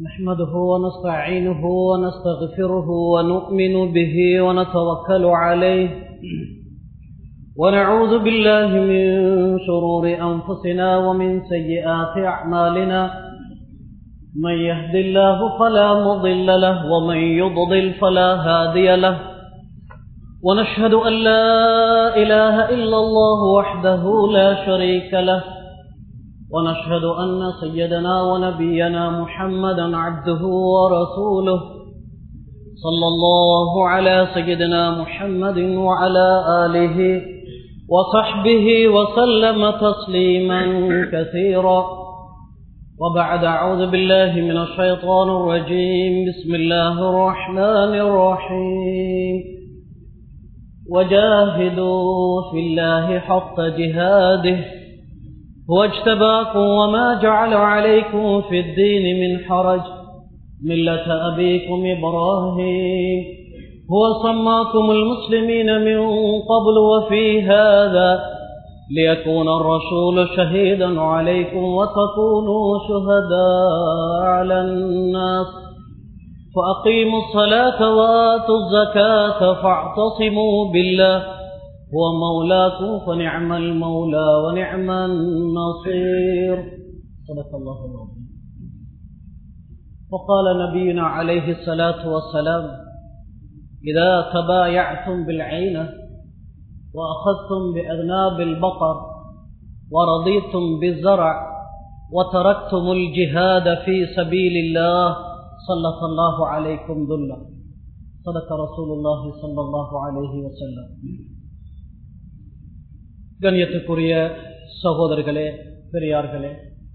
نحمده ونستعينه ونستغفره ونؤمن به ونتوكل عليه ونعوذ بالله من شرور أنفسنا ومن سيئات أعمالنا من يهد الله فلا مضل له ومن يضلل فلا هادي له ونشهد أن لا إله إلا الله وحده لا شريك له ونشهد أن سيدنا ونبينا محمدا عبده ورسوله صلى الله على سيدنا محمد وعلى آله وصحبه وسلم تسليما كثيرا وبعد أعوذ بالله من الشيطان الرجيم بسم الله الرحمن الرحيم وجاهدوا في الله حق جهاده هو اجتباكم وما جعل عليكم في الدين من حرج ملة أبيكم إبراهيم هو سماكم المسلمين من قبل وفي هذا ليكون الرسول شهيدا عليكم وتكونوا شهداء على الناس فأقيموا الصلاة وآتوا الزكاة فاعتصموا بالله هو مولاكم فنعم المولى ونعم النصير صدق الله العظيم. وقال نبينا عليه الصلاة والسلام إذا تبايعتم بالعينة وأخذتم بأذناب البقر ورضيتم بالزرع وتركتم الجهاد في سبيل الله صلى الله عليكم ذلا صدق رسول الله صلى الله عليه وسلم. கண்ணியத்துக்குரிய சகோதரர்களே, பெரியார்களே,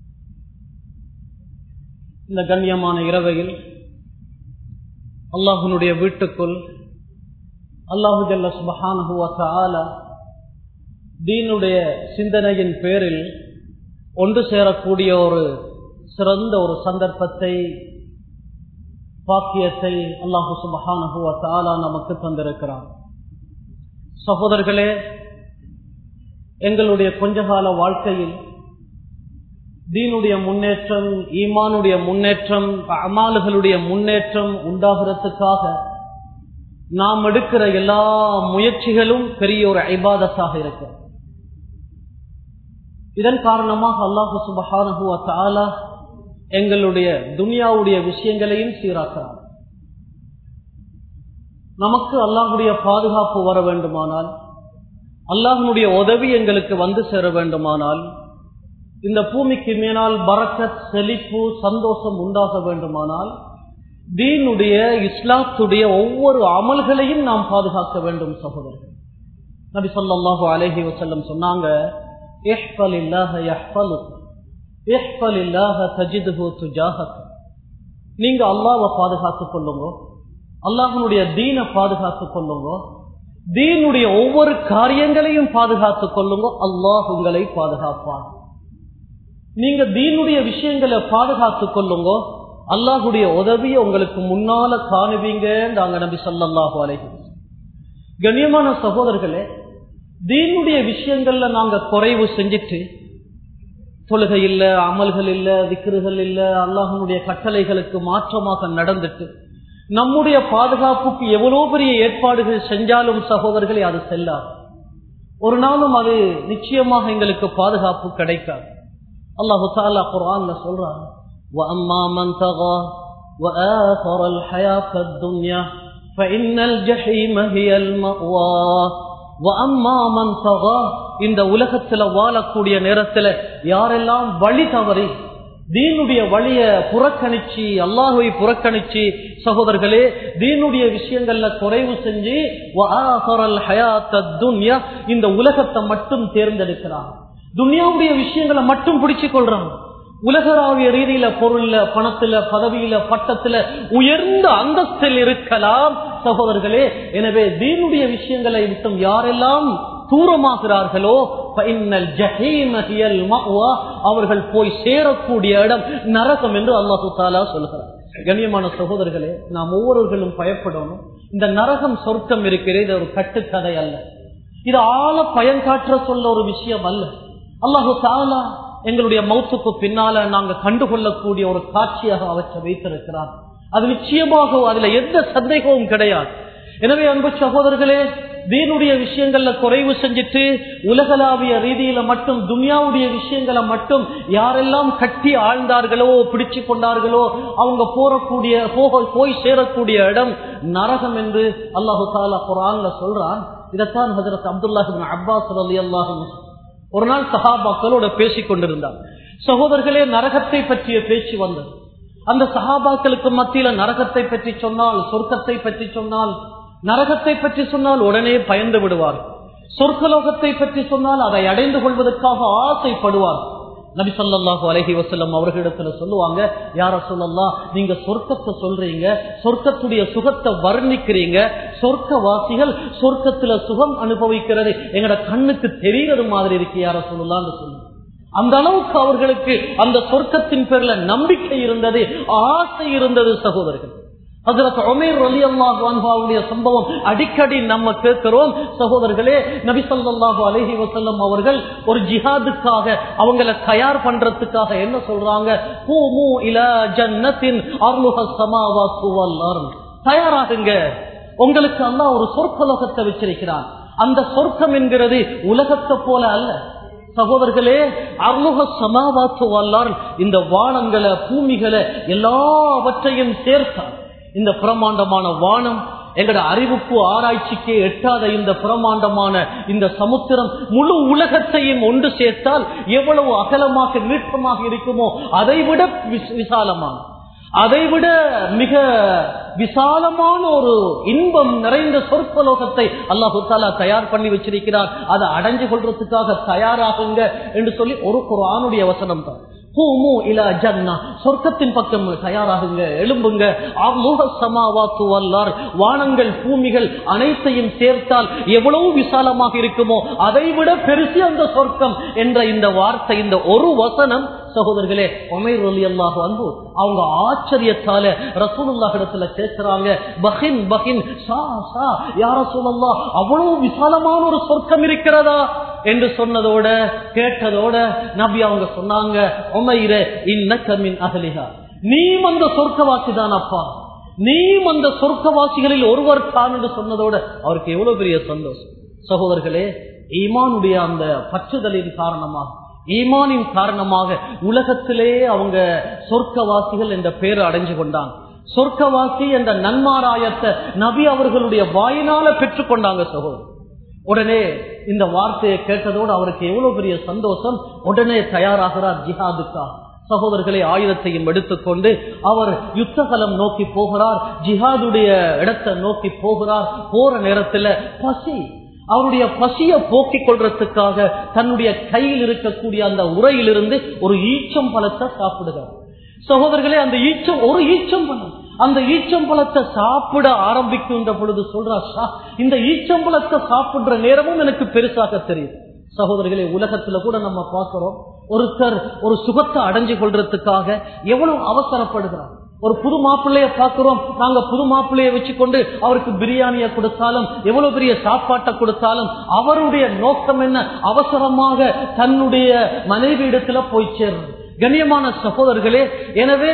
இந்த கண்ணியமான இரவையில் அல்லாஹ்வுடைய வீட்டுக்குள் அல்லாஹு ஜல்ல சுப்ஹானஹு வ தஆலா தீனுடைய சிந்தனையின் பேரில் ஒன்று சேரக்கூடிய ஒரு சிறந்த ஒரு சந்தர்ப்பத்தை, பாக்கியத்தை அல்லாஹு சுப்ஹானஹு வ தஆலா நமக்கு தந்திருக்கிறார். சகோதரர்களே, எங்களுடைய கொஞ்சகால வாழ்க்கையில் தீனுடைய முன்னேற்றம், ஈமானுடைய முன்னேற்றம், அமால்களுடைய முன்னேற்றம் உண்டாகிறதுக்காக நாம் எடுக்கிற எல்லா முயற்சிகளும் பெரிய ஒரு இபாதத்தாக இருக்கு. இதன் காரணமாக அல்லாஹு சுப்ஹானஹு வ தஆலா எங்களுடைய துனியாவுடைய விஷயங்களையும் சீராக்கிறார். நமக்கு அல்லாஹ்வுடைய பாதுகாப்பு வர வேண்டுமானால், அல்லாஹ்வுடைய உதவி எங்களுக்கு வந்து சேர வேண்டுமானால், இந்த பூமிக்கு மேலால் பரக்கத், செழிப்பு, சந்தோஷம் உண்டாக வேண்டுமானால், தீனுடைய இஸ்லாத்துடைய ஒவ்வொரு அமல்களையும் நாம் பாதுகாக்க வேண்டும். சகோதரர்கள், நபி ஸல்லல்லாஹு அலைஹி வஸல்லம் சொன்னாங்க, இஹ்ஃபலில்லாஹ யஹ்ஃபலுக் இஹ்ஃபலில்லாஹ தஜிதுஹு துஜாஹக். நீங்க அல்லாஹ்வை பாதுகாத்துக் கொள்ளுங்க, அல்லாஹ்வுடைய தீனை பாதுகாத்துக் கொள்ளுங்க, தீனுடைய ஒவ்வொரு காரியங்களையும் பாதுகாத்துக் கொள்ளுங்க, அல்லாஹ் உங்களை பாதுகாப்பான். நீங்க தீனுடைய விஷயங்களை பாதுகாத்துக் கொள்ளுங்க, அல்லாஹுடைய உதவியை உங்களுக்கு முன்னால காணுவீங்க. நபி ஸல்லல்லாஹு அலைஹி வஸல்லம். கண்ணியமான சகோதரர்களே, தீனுடைய விஷயங்கள்ல நாங்க குறைவு செஞ்சிட்டு, தொழுகை இல்ல, அமல்கள் இல்ல, திக்ருகள் இல்ல, அல்லாஹ்வுடைய கட்டளைகளுக்கு மாற்றமாக நடந்துட்டு நம்முடைய பாதுகாப்புக்கு எவ்வளவு பெரிய ஏற்பாடுகள் செஞ்சாலும் சகோதரர்களே அது செல்லாது. ஒரு நாளும் அது நிச்சயமாக எங்களுக்கு பாதுகாப்பு கிடைக்காது. அல்லாஹ் தஆலா குர்ஆன்ல சொல்றான், وَأَمَّا مَنْ طَغَى وَآثَرَ الْحَيَاةَ الدُّنْيَا فَإِنَّ الْجَحِيمَ هِيَ الْمَأْوَى. وَأَمَّا مَنْ طَغَى, இந்த உலகத்துல வாழக்கூடிய நேரத்துல யாரெல்லாம் வழி தவறி தீனுடைய வழிய புறக்கணிச்சு, அல்லாஹ்வை புறக்கணிச்சு, சகோதரர்களே தீனுடைய விஷயங்கள்ல குறைவு செஞ்சு, வஆஃபரல் ஹயாத்தத் துன்யா, இந்த உலகத்தை மட்டும் தேர்ந்தெடுக்கிறான், துன்யாவுடைய விஷயங்களை மட்டும் பிடிச்சு கொள்றான். உலகளாவிய ரீதியில பொருள்ல, பணத்துல, பதவியில, பட்டத்துல, உயர்ந்த அந்தஸ்தில் இருக்கலாம் சகோதரர்களே. எனவே தீனுடைய விஷயங்களை விட்டும் யாரெல்லாம் தூரமாகிறார்களோ அவர்கள் போய் சேரக்கூடிய இடம் நரகம் என்று அல்லாஹு தஆலா சொல்கிறார். கண்ணியமான சகோதரர்களே, நாம் ஒவ்வொருவர்களும் பயப்படணும். இந்த நரகம் சொர்க்கம் இருக்கிறது, இது ஒரு கட்டுக்கதை அல்ல, இது ஆழ பயன்காற்ற சொல்ல ஒரு விஷயம் அல்ல. அல்லாஹு தஆலா எங்களுடைய மௌத்துக்கு பின்னால நாங்க கண்டுகொள்ளக்கூடிய ஒரு காட்சியாக அவற்றை வைத்திருக்கிறார். அது நிச்சயமாக அதுல எந்த சந்தேகமும் கிடையாது. எனவே அன்பு சகோதரர்களே, தீனுடைய விஷயங்கள்ல குறைவு செஞ்சுட்டு உலகளாவிய ரீதியில மட்டும் துன்யாவுடைய விஷயங்களை மட்டும் யாரெல்லாம் கட்டி ஆழ்ந்தார்களோ பிடிச்சு கொண்டார்களோ அவங்க போய் சேரக்கூடிய இடம் நரகம் என்று அல்லாஹு தஆலா குர்ஆன்ல சொல்றான். இதைத்தான் ஹஜ்ரத் அப்துல்லாஹ் இப்னு அப்பாஸ் ரலியல்லாஹு அன்ஹு ஒரு நாள் சஹாபாக்களோட பேசிக் கொண்டிருந்தார். சகோதரர்களே, நரகத்தை பற்றிய பேச்சு வந்தது. அந்த சஹாபாக்களுக்கு மத்தியில நரகத்தை பற்றி சொன்னால், சொர்க்கத்தை பற்றி சொன்னால், நரகத்தை பற்றி சொன்னால் உடனே பயந்து விடுவார். சொர்க்கலோகத்தை பற்றி சொன்னால் அதை அடைந்து கொள்வதற்காக ஆசைப்படுவார். நபி ஸல்லல்லாஹு அலைஹி வஸல்லம் அவர்களிடத்துல சொல்லுவாங்க, யா ரசூலல்லாஹ், நீங்க சொர்க்கத்தை சொல்றீங்க, சொர்க்கத்துடைய சுகத்தை வர்ணிக்கிறீங்க, சொர்க்கவாசிகள் சொர்க்கத்துல சுகம் அனுபவிக்கிறது எங்கட கண்ணுக்கு தெரியறது மாதிரி இருக்கு யா ரசூலுல்லாஹ்னு சொல்லுங்க. அந்த அளவுக்கு அவர்களுக்கு அந்த சொர்க்கத்தின் பேர்ல நம்பிக்கை இருந்தது, ஆசை இருந்தது. சகோதரர்கள், ஹஜ்ரத் உமைர் ரலியல்லாஹு அன்ஹுவுடைய சம்பவம் அடிக்கடி நம்ம கேட்கிறோம். சகோதரர்களே, நபி ஸல்லல்லாஹு அலைஹி வஸல்லம் அவர்கள் ஒரு ஜிஹாதுக்காக அவங்களை தயார் பண்றதுக்காக என்ன சொல்றாங்க? கூமு இலா ஜன்னத்தின் அர்லுஹஸ் ஸமாவாத்து வல் அர்த், தயாராகுங்க, உங்களுக்கு அல்லாஹ் ஒரு சொர்க்கலோகத்தை வச்சிருக்கிறான். அந்த சொர்க்கம் என்கிறது உலகத்தை போல அல்ல சகோதரர்களே. அர்லுஹஸ் ஸமாவாத்து வல் அர்த், இந்த வானங்களை பூமிகளை எல்லாவற்றையும் சேர்த்தார். இந்த பிரமாண்டமான வானம், எங்கட அறிவுக்கு ஆராய்ச்சிக்கு எட்டாத இந்த பிரமாண்டமான இந்த சமுத்திரம், முழு உலகத்தையும் ஒன்று சேர்த்தால் எவ்வளவு அகலமாக நீட்டமாக இருக்குமோ அதைவிட விசாலமான, அதைவிட மிக விசாலமான ஒரு இன்பம் நிறைந்த சொர்க்கலோகத்தை அல்லாஹு தஆலா தயார் பண்ணி வச்சிருக்கிறார். அதை அடைஞ்சு கொள்றதுக்காக தயாராகுங்க என்று சொல்லி ஒரு குர்ஆனுடைய வசனம் தான். கூமு இலா ஜன்னா, சொர்க்கத்தின் பக்கம் தயாராகுங்க, எழும்புங்க. அர்லுஹஸ் ஸமாவாத்து வல் அர்த், வானங்கள் பூமிகள் அனைத்தையும் சேர்த்தால் எவ்வளவு விசாலமாக இருக்குமோ அதைவிட பெருசு அந்த சொர்க்கம் என்ற இந்த வார்த்தை, இந்த ஒரு வசனம் சகோதரர்களே, உமைர் ரலியல்லாஹு அன்ஹு அவங்க ஆச்சரியத்தால ரசூலுல்லாஹ் இடத்துல கேட்கிறாங்க, பஹின் பஹின் சா சா யா ரசூலல்லாஹ், அவ்வளவு விசாலமான ஒரு சொர்க்கம் இருக்கிறதா என்று சொன்னதோட கேட்டதோட நபி அவங்க சொன்னாங்க, உமைரே இன்னக மின் அஹ்லிஹா, நீ அந்த சொர்க்கவாசி தான் அப்பா, நீ அந்த சொர்க்கவாசிகளில் ஒருவர் தான் என்று சொன்னதோட அவருக்கு எவ்வளவு பெரிய சந்தோஷம். சகோதரர்களே, ஈமானுடைய அந்த பற்றுதலின் காரணமாக, ஈமானின் காரணமாக உலகத்திலே அவங்க சொர்க்கவாசிகள் என்ற பெயரை அடைஞ்சு கொண்டாங்க. சொர்க்கவாசி என்ற நன்மாராயத்தை நபி அவர்களுடைய வாயினால பெற்றுக் கொண்டாங்க. சகோதரர், உடனே இந்த வார்த்தையை கேட்டதோடு அவருக்கு எவ்வளவு பெரிய சந்தோஷம். உடனே தயாராகிறார் ஜிஹாதுக்கா. சகோதரர்களை, ஆயுதத்தையும் எடுத்துக்கொண்டு அவர் யுத்தகலம் நோக்கி போகிறார், ஜிஹாதுடைய இடத்தை நோக்கி போகிறார். போற நேரத்துல பசி, அவருடைய பசியை போக்கிக் கொள்றதுக்காக தன்னுடைய கையில் இருக்கக்கூடிய அந்த உரையிலிருந்து ஒரு ஈச்சம் பழத்தை சாப்பிடுகிறார். சகோதரர்களே, அந்த ஒரு ஈச்சம்பழம், அந்த ஈச்சம்பழத்தை சாப்பிட ஆரம்பிக்கின்ற பொழுது சொல்றா, இந்த ஈச்சம்பழத்தை சாப்பிடுற நேரமும் எனக்கு பெருசாக தெரியுது. சகோதரர்களே, உலகத்துல கூட நம்ம பார்க்கிறோம், ஒருத்தர் ஒரு சுகத்தை அடைஞ்சு கொள்றதுக்காக எவ்வளவு அவசரப்படுகிறார். ஒரு புது மாப்பிள்ளைய பார்க்கிறோம், நாங்க புது மாப்பிள்ளைய வச்சுக்கொண்டு அவருக்கு பிரியாணியை கொடுத்தாலும் எவ்வளவு பெரிய சாப்பாட்டை கொடுத்தாலும் அவருடைய நோக்கம் என்ன? அவசரமாக தன்னுடைய மனைவி இடத்துல போய் சேரும். கண்ணியமான சகோதரர்களே, எனவே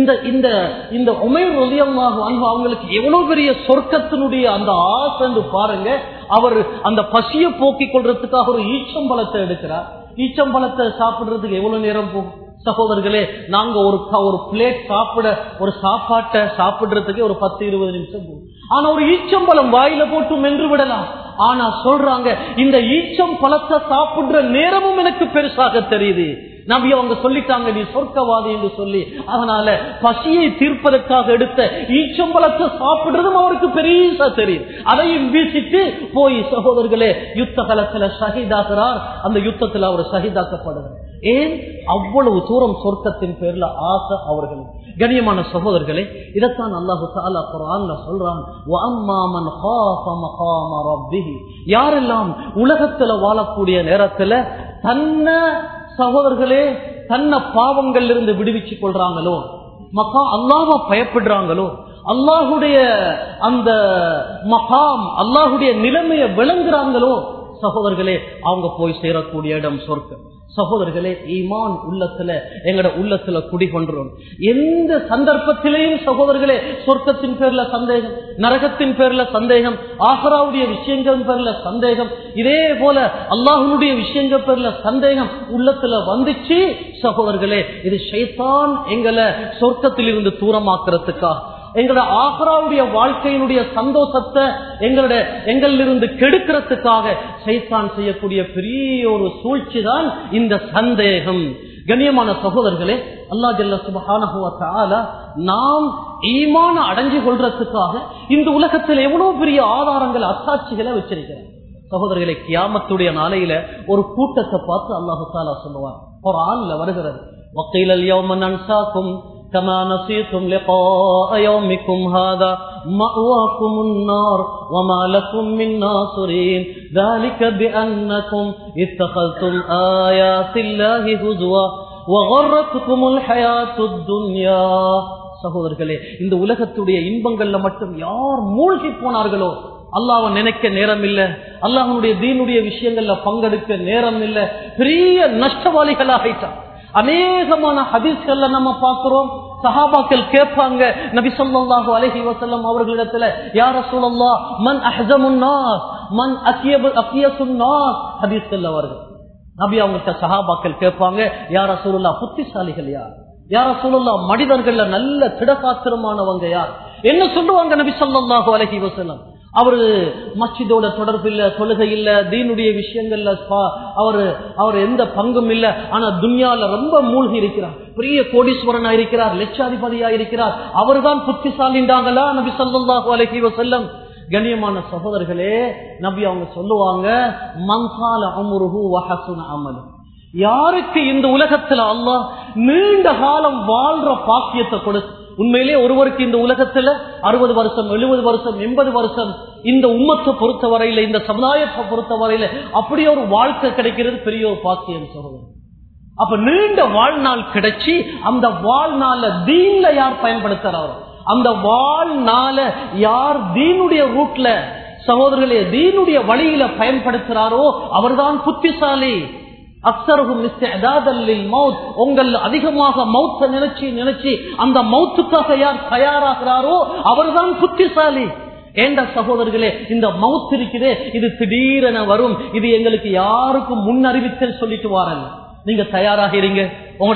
இந்த உமைர் ரலியல்லாஹு அன்ஹு அவங்களுக்கு எவ்வளவு பெரிய சொர்க்கத்தினுடைய அந்த ஆசை பாருங்க. அவர் அந்த பசியை போக்கிக் கொள்றதுக்காக ஒரு ஈச்சம்பழத்தை எடுக்கிறார். ஈச்சம்பழத்தை சாப்பிடுறதுக்கு எவ்வளவு நேரம் போகும் சகோதரர்களே? நாங்க ஒரு பிளேட் ஒரு சாப்பாட்டை சாப்பிடுறதுக்கு ஒரு 10-20 நிமிஷம் போகும். ஆனா ஒரு ஈச்சம்பழம் வாயில போட்டு மென்று விடலாம். ஆனா சொல்றாங்க, இந்த ஈச்சம் பழத்தை சாப்பிடுற நேரமும் எனக்கு பெருசாக தெரியுது. நபி அவங்க சொல்லிட்டாங்க, நீ சொர்க்கவாதி என்று சொல்லி. அதனால பசியை தீர்ப்பதற்காக எடுத்த ஈச்சம்பழத்தை சாப்பிடுறதும் அவருக்கு பெரிய தெரியும். அதையும் வீசிட்டு போய் சகோதரர்களே யுத்த காலத்துல ஷஹீதாகிறார். அந்த யுத்தத்தில் அவர் ஷஹீதாக்கப்படுகிறார். ஏன்? அவ்வளவு தூரம் சொர்க்கத்தின் பேர்ல ஆசை அவர்கள். கண்ணியமான சகோதரர்களே, இதைத்தான் அல்லாஹு தஆலா குர்ஆன்ல சொல்றான், வஅம்மா மன் காஃப மகாம ரப்பிஹி, யாரெல்லாம் உலகத்துல வாழக்கூடிய நேரத்துல சகோதரர்களே தன்னை பாவங்கள் இருந்து விடுவிச்சுக் கொள்றாங்களோ, அல்லாஹ்வை பயப்படுறாங்களோ, அல்லாஹுடைய அந்த மகாம், அல்லாஹுடைய நிலைமையை விளங்குறாங்களோ, சகோதரர்களே அவங்க போய் சேரக்கூடிய இடம் சொர்க்கம். சகோதரர்களே, ஈமான் எங்கட உள்ளத்துல குடிகொண்டோம். எந்த சந்தர்ப்பத்திலேயும் சகோதரர்களே சொர்க்கத்தின் பேர்ல சந்தேகம், நரகத்தின் பேர்ல சந்தேகம், ஆஹிராவுடைய விஷயங்கள் பேர்ல சந்தேகம், இதே போல அல்லாஹ்வுடைய விஷயங்கள் பேர்ல சந்தேகம் உள்ளத்துல வந்துச்சு சகோதரர்களே, இது ஷைத்தான் எங்களை சொர்க்கத்திலிருந்து தூரமாக்குறதுக்காக, எங்களோட ஆஹிராவுடைய வாழ்க்கையினுடைய சந்தோஷத்தை எங்களிலிருந்து கெடுக்கிறதுக்காக ஷைத்தான் செய்யக்கூடிய பெரிய ஒரு சூழ்ச்சி தான் இந்த சந்தேகம். கண்ணியமான சகோதரர்களே, அல்லாஹ் ஜல்ல சுப்ஹானஹு வ தஆலா நாம் ஈமான அடைஞ்சு கொள்றதுக்காக இந்த உலகத்தில் எவ்வளவு பெரிய ஆதாரங்கள், அத்தாட்சிகளை வச்சிருக்கிறார். சகோதரர்களே, கியாமத்துடைய நாளையில ஒரு கூட்டத்தை பார்த்து அல்லாஹ் தஆலா சொல்லுவார். குர்ஆன்ல வருகிறது, வக்கீலல் யௌம நன்சாக்கும் كما نسيتم لقاء يومكم هذا مأواكم النار وما لكم من ناصرين ذلك بأنكم اتخذتم آيات الله هزوا وغرتكم الحياة الدنيا. சகோதரர்களே, இந்த உலகத்துடைய இன்பங்கள்ல மட்டும் யார் மூழ்கி போனார்களோ, அல்லாஹ்வை நினைக்க நேரம் இல்ல, அல்லாஹ்வுடைய தீனுடைய விஷயங்கள்ல பங்கெடுக்க நேரம் இல்ல, பெரிய நஷ்டவாளிகளாக ஆயிட்டார். அநேகமான ஹதீஸ்கள்ல நம்ம பார்க்கிறோம், சஹாபாக்கள் கேட்பாங்க நபி ஸல்லல்லாஹு அலைஹி வஸல்லம் அவர்களிடத்துல, யா ரசூலல்லாஹ் மன் அஹ்ஸமுன் நாஸ் மன் அக்யசுன் நாஸ், ஹதீஸ்கள்ல வருது. நபி அவங்கள்ட்ட சஹாபாக்கள் கேட்பாங்க, யா ரசூலுல்லாஹ் புத்திசாலிகள் யார், யா ரசூலுல்லாஹ் மனிதர்கள்ல நல்ல திடகாத்திரமானவங்க யார், என்ன சொல்லுவாங்க நபி ஸல்லல்லாஹு அலைஹி வஸல்லம்? அவரு மஸ்ஜிதோட தொடர்பு இல்ல, தொழுகை இல்ல, தீனுடைய விஷயங்கள்ல அவர் எந்த பங்கும் இல்ல, ஆனா துன்யால ரொம்ப மூழ்கி இருக்கிறார், பெரிய கோடீஸ்வரனா இருக்கிறார், லட்சாதிபதியா இருக்கிறார், அவர்தான் புத்திசாலின்றாங்களா நபி ஸல்லல்லாஹு அலைஹி வஸல்லம்? கண்ணியமான சகோதரர்களே, நபி அவங்க சொல்லுவாங்க, மன்சால அம்ருஹு வ ஹஸன அமலு, யாருக்கு இந்த உலகத்துல அல்லாஹ் நீண்ட காலம் வாழ்ற பாக்கியத்தை கொடுத்து, உண்மையிலே ஒருவருக்கு இந்த உலகத்துல 60 வருஷம் 70 வருஷம் 80 வருஷம் இந்த உம்மத்தை பொறுத்தவரையில, இந்த சமுதாயத்தை பொறுத்தவரையில அப்படி ஒரு வாழ்க்கை கிடைக்கிறது பெரிய ஒரு பாக்கியம் சொல்லுவாங்க. அப்ப நீண்ட வாழ்நாள் கிடைச்சி அந்த வாழ்நாள தீன்ல யார் பயன்படுத்துறாரோ, அந்த வாழ்நாள யார் தீனுடைய ரூட்ல சகோதரர்களே தீனுடைய வழியில பயன்படுத்துறாரோ அவர்தான் புத்திசாலி. உங்கள் அதிகமாக மௌத்த நினைச்சு அந்த மௌத்துக்காக யார் தயாராகிறாரோ அவர்தான் புத்திசாலி. ஏண்ட சகோதரர்களே, இந்த மௌத் இருக்குதே, இது திடீரென வரும், இது எங்களுக்கு யாருக்கும் முன்னறிவித்தல் சொல்லிட்டு வாரல்ல. நீங்க தயாராகிறீங்க, உங்களோட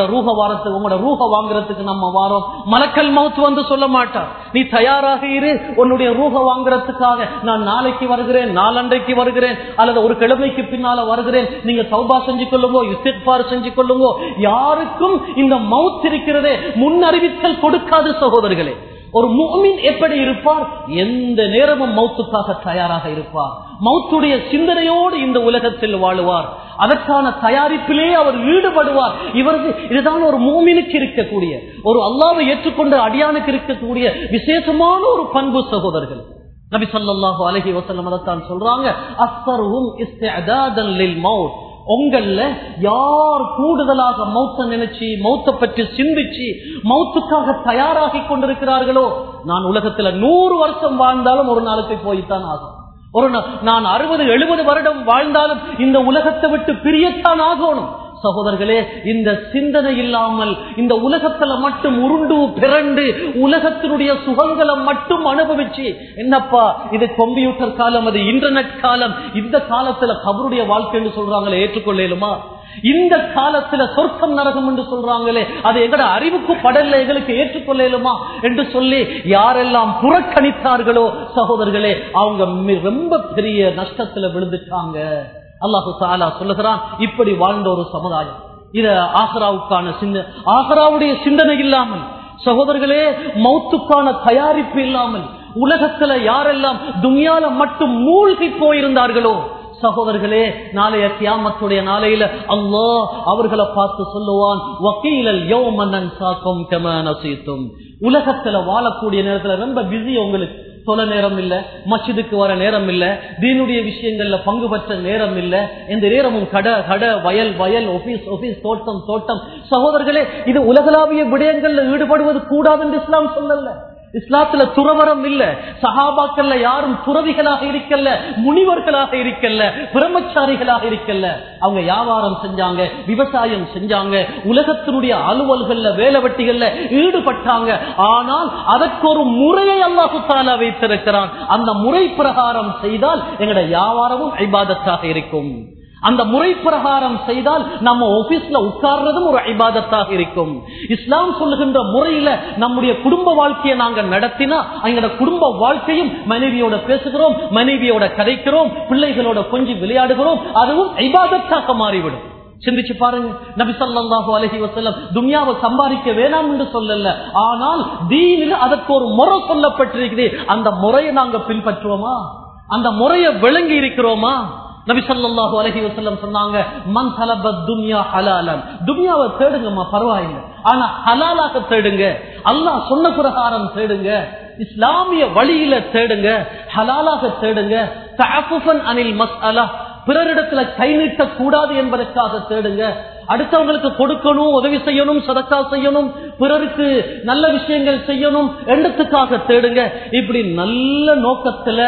ரூஹ வாங்குறதுக்கு நம்ம வாரோம். மலக்கல் மௌத் வந்து சொல்ல மாட்டார், நீ தயாராக இரு, உன்னுடைய ரூஹ வாங்குறதுக்காக நான் நாளைக்கு வருகிறேன், நாளண்டைக்கு வருகிறேன், அல்லது ஒரு கிழமைக்கு பின்னால வருகிறேன், நீங்க தௌபா செஞ்சு கொள்ளுங்கோ, இஸ்திக்பார் செஞ்சு கொள்ளுங்கோ. யாருக்கும் இந்த மௌத் இருக்கிறதே முன்னறிவித்தல் கொடுக்காது சகோதரர்களே. ஒரு முஃமின் எப்படி இருப்பார்? எந்த நேரமும் மௌத்துக்காக தயாராக இருப்பார், மௌத்துடைய சிந்தனையோடு இந்த உலகத்தில் வாழுவார், அதற்கான தயாரிப்பிலே அவர் ஈடுபடுவார். இதுதான் ஒரு முஃமினுக்கு இருக்கக்கூடிய, ஒரு அல்லாஹ்வை ஏற்றுக்கொண்ட அடியானுக்கு இருக்கக்கூடிய விசேஷமான ஒரு பண்பு சகோதரர்கள். நபி ஸல்லல்லாஹு அலைஹி வஸல்லம் அதைத்தான் சொல்றாங்க, அஸ்ஸருஹும் இஸ்திஅதாதன் லில் மௌத். உங்கள யார் கூடுதலாக மௌத்த நினைச்சு மௌத்த பற்றி சிந்திச்சு மௌத்துக்காக தயாராகி கொண்டிருக்கிறார்களோ, நான் உலகத்துல 100 வருஷம் வாழ்ந்தாலும் ஒரு நாளுக்கு போய்த்தான் ஆகும், நான் 60-70 வருடம் வாழ்ந்தாலும் இந்த உலகத்தை விட்டு பிரியத்தான் ஆகணும். சகோதரர்களே, இந்த சிந்தனை இல்லாமல் இந்த உலகத்துல மட்டும் உருண்டு பிறண்டு உலகத்தினுடைய சுகங்களை மட்டும் அனுபவிச்சு, என்னப்பா இது கம்ப்யூட்டர் காலம், அது இன்டர்நெட் காலம், இந்த காலத்துல கபருடைய வாழ்க்கைன்னு சொல்றாங்களே, ஏற்றுக்கொள்ளலுமா? இந்த காலத்துல சொர்க்கம் நரகம் என்று சொல்றாங்களே, அது எங்கட அறிவுக்கு படல, எங்களுக்கு ஏற்றுக்கொள்ளலுமா என்று சொல்லி யாரெல்லாம் புறக்கணித்தார்களோ சகோதரர்களே, அவங்க ரொம்ப பெரிய நஷ்டத்துல விழுந்துட்டாங்க. அல்லாஹு தஆலா சொல்லுகிறான், இப்படி வாழ்ந்த ஒரு சமுதாயம், இத ஆஹிராவுக்கான ஆஹிராவுடைய சிந்தனை இல்லாமல் சகோதரர்களே, மௌத்துக்கான தயாரிப்பு இல்லாமல் உலகத்துல யாரெல்லாம் துன்யால மட்டும் மூழ்கி போயிருந்தார்களோ சகோதரர்களே, நாளைய கியாமத்துடைய நாளையில அல்லாஹ் அவர்களை பார்த்து சொல்லுவான், வகீலல் யௌம நன்சாக்கும் கமா நஸீதும். உலகத்துல வாழக்கூடிய நேரத்துல ரொம்ப பிஸி, உங்களுக்கு சொல்ல நேரம் இல்ல, மஸ்ஜிதுக்கு வர நேரம் இல்ல, தீனுடைய விஷயங்கள்ல பங்கு பெற்ற நேரம் இல்ல, எந்த நேரமும் கடை வயல் ஆபீஸ் தோட்டம். சகோதரர்களே, இது உலகளாவிய விடயங்கள்ல ஈடுபடுவது கூடாது என்று இஸ்லாம் சொல்லல. இஸ்லாத்துல துறவரம் இல்ல. சஹாபாக்கள்ல யாரும் துறவிகளாக இருக்கல்ல, முனிவர்களாக இருக்கல்ல, பிரம்மச்சாரிகளாக இருக்கல்ல. அவங்க வியாபாரம் செஞ்சாங்க, விவசாயம் செஞ்சாங்க, உலகத்தினுடைய அலுவல்கள்ல வேலை வெட்டிகள்ல ஈடுபட்டாங்க. ஆனால் அதற்கு ஒரு முறையை அல்லாஹ் தஆலா வைத்திருக்கிறான். அந்த முறை பிரகாரம் செய்தால் எங்களுடைய வியாபாரமும் இபாதத்தாக இருக்கும். அந்த முறை பிரகாரம் செய்தால் நம்ம ஆபீஸ்ல உட்கார்றதும் ஒரு இபாதத்தாக இருக்கும். இஸ்லாம் சொல்லுகின்ற முறையில நம்முடைய குடும்ப வாழ்க்கையை நாங்க நடத்தினா எங்களோட குடும்ப வாழ்க்கையும் மனைவியோட பேசுகிறோம், மனைவியோட கதைக்கிறோம், பிள்ளைகளோட கொஞ்சம் விளையாடுகிறோம், அதுவும் இபாதத்தாக மாறிவிடும். சிந்திச்சு பாருங்க. நபி ஸல்லல்லாஹு அலைஹி வஸல்லம் துன்யாவை சம்பாதிக்க வேணாம் என்று சொல்லல, ஆனால் தீனில் அதற்கு ஒரு முறை சொல்லப்பட்டிருக்குது. அந்த முறையை நாங்க பின்பற்றுவோமா? அந்த முறையை விளங்கி இருக்கிறோமா? நபி ஸல்லல்லாஹு அலைஹி வஸல்லம் சொன்னாங்க, மன் தலபத் துன்யா ஹலாலன், துன்யாவை தேடுங்கம்மா பரவாயில்லை, ஆனா ஹலாலாக தேடுங்க, அல்லாஹ் சொன்ன பிரகாரம் தேடுங்க, இஸ்லாமிய வழியில தேடுங்க, ஹலாலாக தேடுங்க. தஅஃபுஃபன் அனில் மஸ்அலா, பிறரிடத்துல கை நீட்ட கூடாது என்பதற்காக தேடுங்க. அடுத்தவங்களுக்கு கொடுக்கணும், உதவி செய்யணும், சதக்கா செய்யணும், பிறருக்கு நல்ல விஷயங்கள் செய்யணும் என்றதுக்காக தேடுங்க. இப்படி நல்ல நோக்கத்துல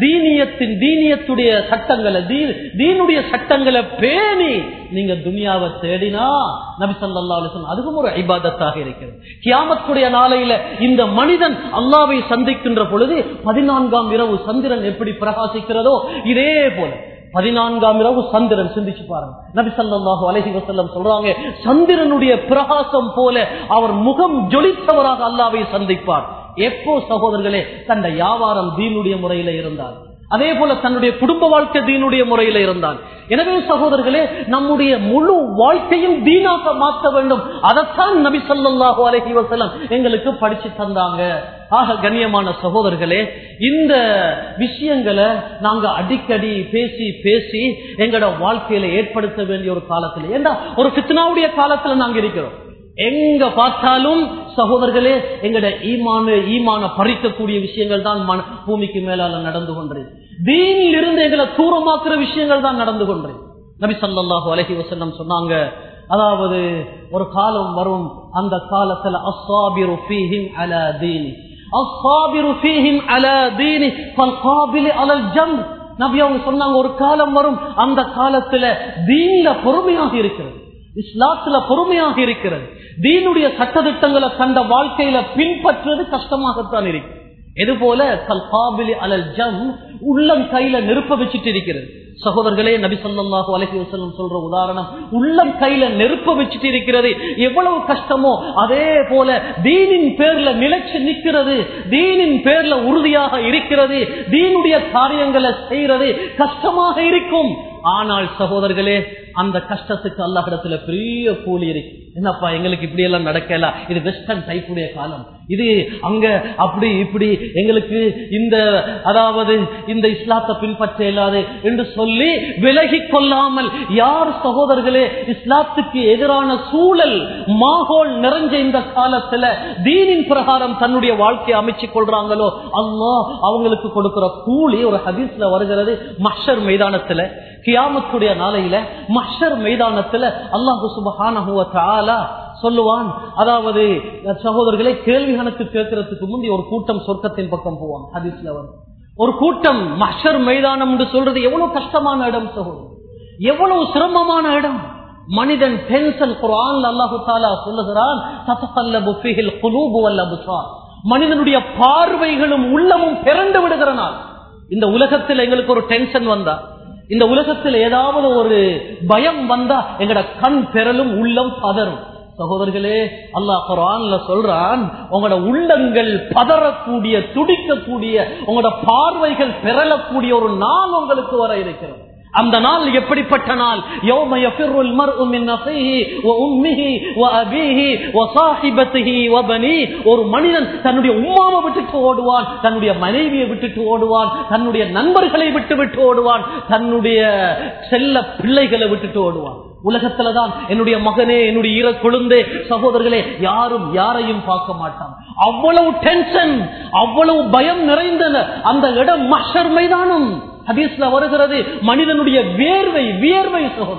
தீனியத்துடைய சட்டங்களை, தீனுடைய சட்டங்களை பேணி நீங்க துனியாவை தேடினா நபி ஸல்லல்லாஹு அலைஹி வஸல்லம் அதுவும் ஒரு இபாதத்தாக இருக்கிறது. கியாமத்துடைய நாளையில இந்த மனிதன் அல்லாஹ்வை சந்திக்கின்ற பொழுது 14ஆம் இரவு சந்திரன் எப்படி பிரகாசிக்கிறதோ இதே போல 14ஆம் இரவு சந்திரன், சிந்திச்சு பாருங்க. நபி ஸல்லல்லாஹு அலைஹி வஸல்லம் சொல்றாங்க, சந்திரனுடைய பிரகாசம் போல அவர் முகம் ஜொலித்தவராக அல்லாஹ்வை சந்திப்பார். எப்போ சகோதரர்களே? தன்னுடைய வியாபாரம் தீனுடைய முறையில இருந்தால், அதே போல தன்னுடைய குடும்ப வாழ்க்கை தீனுடைய முறையில இருந்தால். எனவே சகோதரர்களே, நம்முடைய முழு வாழ்க்கையும் தீனாக மாற்ற வேண்டும். அதைத்தான் நபி ஸல்லல்லாஹு அலைஹி வஸல்லம் எங்களுக்கு படிச்சு தந்தாங்க. ஆக கண்ணியமான சகோதரர்களே, இந்த விஷயங்களை நாங்க அடிக்கடி பேசி பேசி எங்களோட வாழ்க்கையில ஏற்படுத்த வேண்டிய ஒரு காலத்துல, ஏண்டா ஒரு ஃபித்னாவுடைய காலத்துல நாங்க இருக்கிறோம். எங்க பார்த்தாலும் சகோதரர்களே எங்கட ஈமான பறிக்கக்கூடிய விஷயங்கள் தான் பூமிக்கு மேலால நடந்து கொண்டது. தீனில் இருந்து எங்களை தூரமாக்குற விஷயங்கள் தான் நடந்து கொண்டது. நபி ஸல்லல்லாஹு அலைஹி வஸல்லம் சொன்னாங்க, அதாவது ஒரு காலம் வரும், அந்த காலத்துல அஸ்ஸாபிரு ஃபீஹிம் அலா தீனி, அஸ்ஸாபிரு ஃபீஹிம் அலா தீனி ஃபல்காபிலு அலல் ஜம்ர். நபி அவங்க சொன்னாங்க, ஒரு காலம் வரும், அந்த காலத்துல தீன்ல பொறுமையாக இருக்கிறது, இஸ்லாத்துல பொறுமையாக இருக்கிறது, தீனுடைய சட்டதிட்டங்களை தந்த வாழ்க்கையில பின்பற்றுவது கஷ்டமாகத்தான் இருக்கு. எது போல கல்காபிலி அலல் ஜம், உள்ளம் கையில நெருப்ப வச்சுட்டு இருக்கிறது. சகோதரர்களே, நபி ஸல்லல்லாஹு அலைஹி வஸல்லம் சொல்ற உதாரணம், உள்ளம் கையில நெருப்ப வச்சுட்டு இருக்கிறது எவ்வளவு கஷ்டமோ, அதே போல தீனின் பேர்ல நிலைச்சு நிற்கிறது, தீனின் பேர்ல உறுதியாக இருக்கிறது, தீனுடைய காரியங்களை செய்யறது கஷ்டமாக இருக்கும். ஆனால் சகோதரர்களே, அந்த கஷ்டத்துக்கு அல்லாஹ்விடத்துல பெரிய கூலி இருக்கு. என்னப்பா எங்களுக்கு இப்படி எல்லாம் நடக்கல, இது வெஸ்டர்ன் டைப்புடைய காலம், இது அங்க அப்படி இப்படி, எங்களுக்கு இந்த அதாவது இந்த இஸ்லாத்தை பின்பற்ற இயலாது என்று சொல்லி விலகி கொள்ளாமல் யார் சகோதரர்களே இஸ்லாத்துக்கு எதிரான சூழல் மாகோல் நிறைஞ்ச இந்த காலத்துல தீனின் பிரகாரம் தன்னுடைய வாழ்க்கையை அமைச்சுக் கொள்றாங்களோ அல்லாஹ் அவங்களுக்கு கொடுக்கிற கூலி ஒரு ஹதீஸ்ல வருகிறது. மஹ்ஷர் மைதானத்துல, கியாமத்துடைய நாளையில மஹ்ஷர் மைதானத்துல அல்லாஹ் சுப்ஹானஹு வ தஆலா சொல்லுவான், அதாவது சகோதரர்களை கேள்வி கணக்கு கேட்கறதுக்கு முந்தி ஒரு கூட்டம் சொர்க்கத்தின் பக்கம் போவாங்க. ஹதீஸ்ல வரும் ஒரு கூட்டம். மஹ்ஷர் மைதானம் என்று சொல்றது எவ்வளவு கஷ்டமான இடம் சகோதரர், எவ்வளவு சிரமமான இடம். மனிதன் டென்ஷன், குர்ஆன்ல அல்லாஹ் தஆலா சொல்லுகிறான், ததகல்லபு ஃபீஹில் குலூபு வல் அப்சார், மனிதனுடைய பார்வைகளும் உள்ளமும் பிறண்டு விடுகிறனால. இந்த உலகத்தில் எங்களுக்கு ஒரு டென்ஷன் வந்தா, இந்த உலகத்தில் ஏதாவது ஒரு பயம் வந்தா எங்கட கண் பெறலும் உள்ளம் பதறும். சகோதரர்களே, அல்லாஹ் குர்ஆன்ல சொல்றான், உங்களோட உள்ளங்கள் பதறக்கூடிய, துடிக்கக்கூடிய, உங்களோட பார்வைகள் பெறலக்கூடிய ஒரு நாள் உங்களுக்கு வர இருக்கிறது. அந்த நாள் எப்படிப்பட்ட நாள்? யௌம யஃபிருல் மர்உ மின் அஃபீஹி வ உம்மிஹி வ அபீஹி வ ஸாஹிபத்திஹி வ பனீ. ஒரு மனிதன் தன்னுடைய உம்மாவை விட்டுட்டு ஓடுவான், தன்னுடைய மனைவியை விட்டுட்டு ஓடுவான், தன்னுடைய நண்பர்களை விட்டு ஓடுவான், தன்னுடைய செல்ல பிள்ளைகளை விட்டுட்டு ஓடுவான். உலகத்துலதான் என்னுடைய மகனே, என்னுடைய ஈர கொழுந்தே, சகோதரர்களே, யாரும் யாரையும் பார்க்க மாட்டாங்க. அவ்வளவு டென்ஷன், அவ்வளவு பயம் நிறைந்த அந்த இடம் மஹ்ஷர் மைதானம். ஹதீஸ்ல வருகிறது, மனிதனுடைய வியர்வை சகோதரர்களே,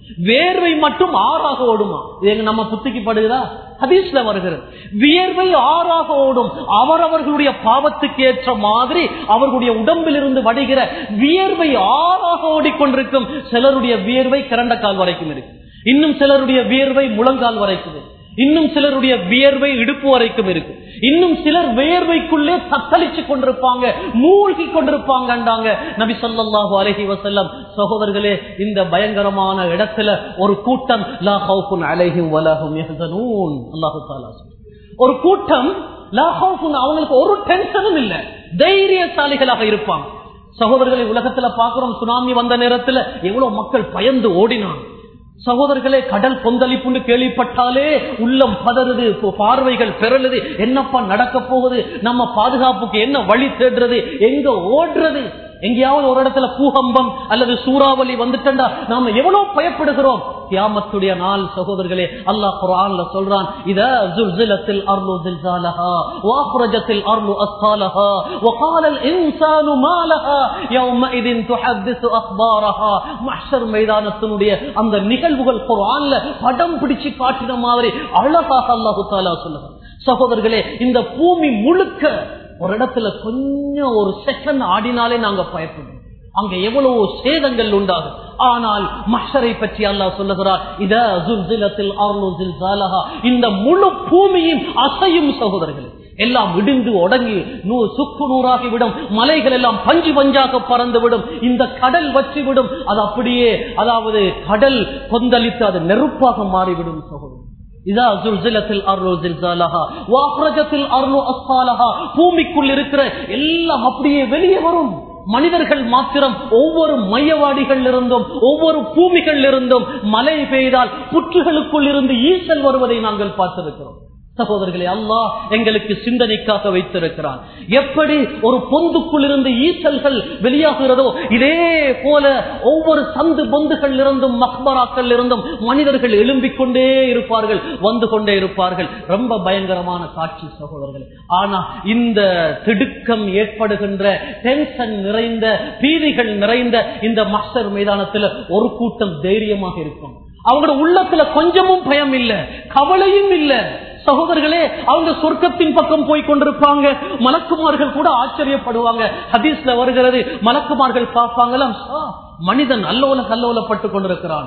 வேர்வை மட்டும் ஆறாக ஓடுமா? இது எங்க நம்ம புத்திக்கு படுகிறா? ஹதீஸ்ல வருகிறது, வியர்வை ஆறாக ஓடும். அவரவர்களுடைய பாவத்துக்கு ஏற்ற மாதிரி அவர்களுடைய உடம்பில் இருந்து வடிகிற வியர்வை ஆறாக ஓடிக்கொண்டிருக்கும். சிலருடைய வியர்வை கிரண்ட கால் வரைக்கும் இருக்கு, இன்னும் சிலருடைய வியர்வை முழங்கால் வரைக்கும் இருக்கு, இன்னும் சிலருடைய வியர்வை இடுப்பு வரைக்கும் இருக்கு, இன்னும் சிலர் வியர்வைக்குள்ளே தத்தளிச்சு கொண்டிருப்பாங்க, மூழ்கி கொண்டிருப்பாங்க. நபி ஸல்லல்லாஹு அலைஹி வஸல்லம் சகோதரர்களே, இந்த பயங்கரமான இடத்துல ஒரு கூட்டம் லா ஹவுஃபுன் அலைஹிம் வலா ஹும் யஹ்ஸனூன். அல்லாஹ் தஆலா ஒரு கூட்டம் லா ஹவுஃபுன், அவங்களுக்கு ஒரு டென்ஷனும் இல்ல, தைரியசாலிகளாக இருப்பாங்க. சகோதரர்களை, உலகத்துல பாக்குறோம், சுனாமி வந்த நேரத்துல எவ்வளவு மக்கள் பயந்து ஓடினாங்க. சகோதரர்களே, கடல் கொந்தளிப்புன்னு கேள்விப்பட்டாலே உள்ளம் பதறுது, பார்வைகள் பெறலுது. என்னப்பா நடக்க போகுது? நம்ம பாதுகாப்புக்கு என்ன வழி தேடுறது? எங்க ஓடுறது? எங்கேயாவது ஒரு இடத்துல பூகம்பம் அல்லது சூறாவளி வந்துட்டா நாம எவ்வளவு பயப்படுகிறோம். கியாமத்துடைய நாள் சகோதரர்களே, அல்லாஹ் குர்ஆன்ல சொல்றான், இதா ஸுல்ஸிலத்தில் அர்து ஸில்ஸாலஹா வ அக்ரஜத்தில் அர்து அஸ்காலஹா வ காலல் இன்சானு மா லஹா யௌமஇதின் துஹத்திஸு அக்பாரஹா. மஹ்ஷர் மைதானத்தினுடைய அந்த நிகழ்வுகள் குர்ஆன்ல படம் பிடிச்சு காட்டின மாதிரி அழகாக அல்லாஹ் தஆலா சொல்றான். சகோதரர்களே, இந்த பூமி முழுக்க ஒரு இடத்துல கொஞ்சம் ஒரு செகண்ட் ஆடினாலே நாங்க பயப்படுவோம், அங்க எவ்வளவு சேதங்கள் உண்டாகும். ஆனால் மஹ்ஷரை பற்றி அல்லாஹ் சொல்லுகிறார், இதா ஸுல்ஸிலத்தில் அர்து ஸில்ஸாலஹா, இந்த முழு பூமியும் அசையும் சகோதரர்களே, எல்லாம் இடிந்து உடங்கி சுக்கு நூறாகி விடும், மலைகள் எல்லாம் பஞ்சு பஞ்சாக பறந்து விடும், இந்த கடல் வச்சு விடும், அது அப்படியே, அதாவது கடல் கொந்தளித்து அது நெருப்பாக மாறிவிடும் சகோதரர். இதா ஸுல்ஸிலத்தில் அர்து ஸில்ஸாலஹா வ அக்ரஜத்தில் அர்து அஸ்காலஹா, பூமிக்குள் இருக்கிற எல்லாம் அப்படியே வெளியே வரும். மனிதர்கள் மாத்திரம் ஒவ்வொரு மையவாடிகள் இருந்தும் ஒவ்வொரு பூமிகள் இருந்தும் மழை பெய்தால் புற்றுகளுக்குள் இருந்து ஈசல் வருவதை நாங்கள் பார்த்திருக்கிறோம். சகோதரர்களே, அல்லாஹ் எங்களுக்கு சிந்தனைக்காக வைத்திருக்கிறான். எப்படி ஒரு பொந்துக்குள் இருந்து ஈசல்கள் வெளியாகிறதோ, இதே போல ஒவ்வொரு சந்து பொந்துகள் இருந்தும் மக்பராக்கள் இருந்தும் மனிதர்கள் எழும்பிக் கொண்டே இருப்பார்கள், வந்து கொண்டே இருப்பார்கள். ரொம்ப பயங்கரமான காட்சி சகோதரர்களே. ஆனா இந்த திடுக்கம் ஏற்படுகின்ற, டென்ஷன் நிறைந்த, பீதிகள் நிறைந்த இந்த மஹ்ஷர் மைதானத்தில் ஒரு கூட்டம் தைரியமாக இருக்கும். அவங்களோட உள்ளத்துல கொஞ்சமும் பயம் இல்ல, கவலையும் இல்ல. சகோதரர்களே, அவங்க சொர்க்கத்தின் பக்கம் போய் கொண்டிருப்பாங்க. மலக்குமார்கள் கூட ஆச்சரியப்படுவாங்க. ஹதீஸ்ல வருகிறது, மலக்குமார்கள் பார்ப்பாங்களாம், மனிதன் அல்லோலப்பட்டு கொண்டிருக்கிறான்.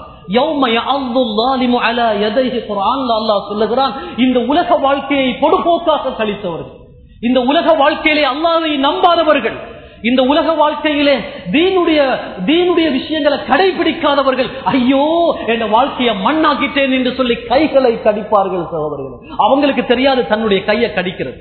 அல்லாஹ் சொல்லுகிறான், இந்த உலக வாழ்க்கையை பொடுபோக்காக கழித்தவர்கள், இந்த உலக வாழ்க்கையிலே அல்லாஹ்வை நம்பாதவர்கள், இந்த உலக வாழ்க்கையிலே தீனுடைய விஷயங்களை கடைபிடிக்காதவர்கள், ஐயோ என் வாழ்க்கையை மண்ணாக்கிட்டேன் என்று சொல்லி கைகளை கடிப்பார்கள் சகோதரர்கள். அவங்களுக்கு தெரியாது தன்னுடைய கையை கடிக்கிறது.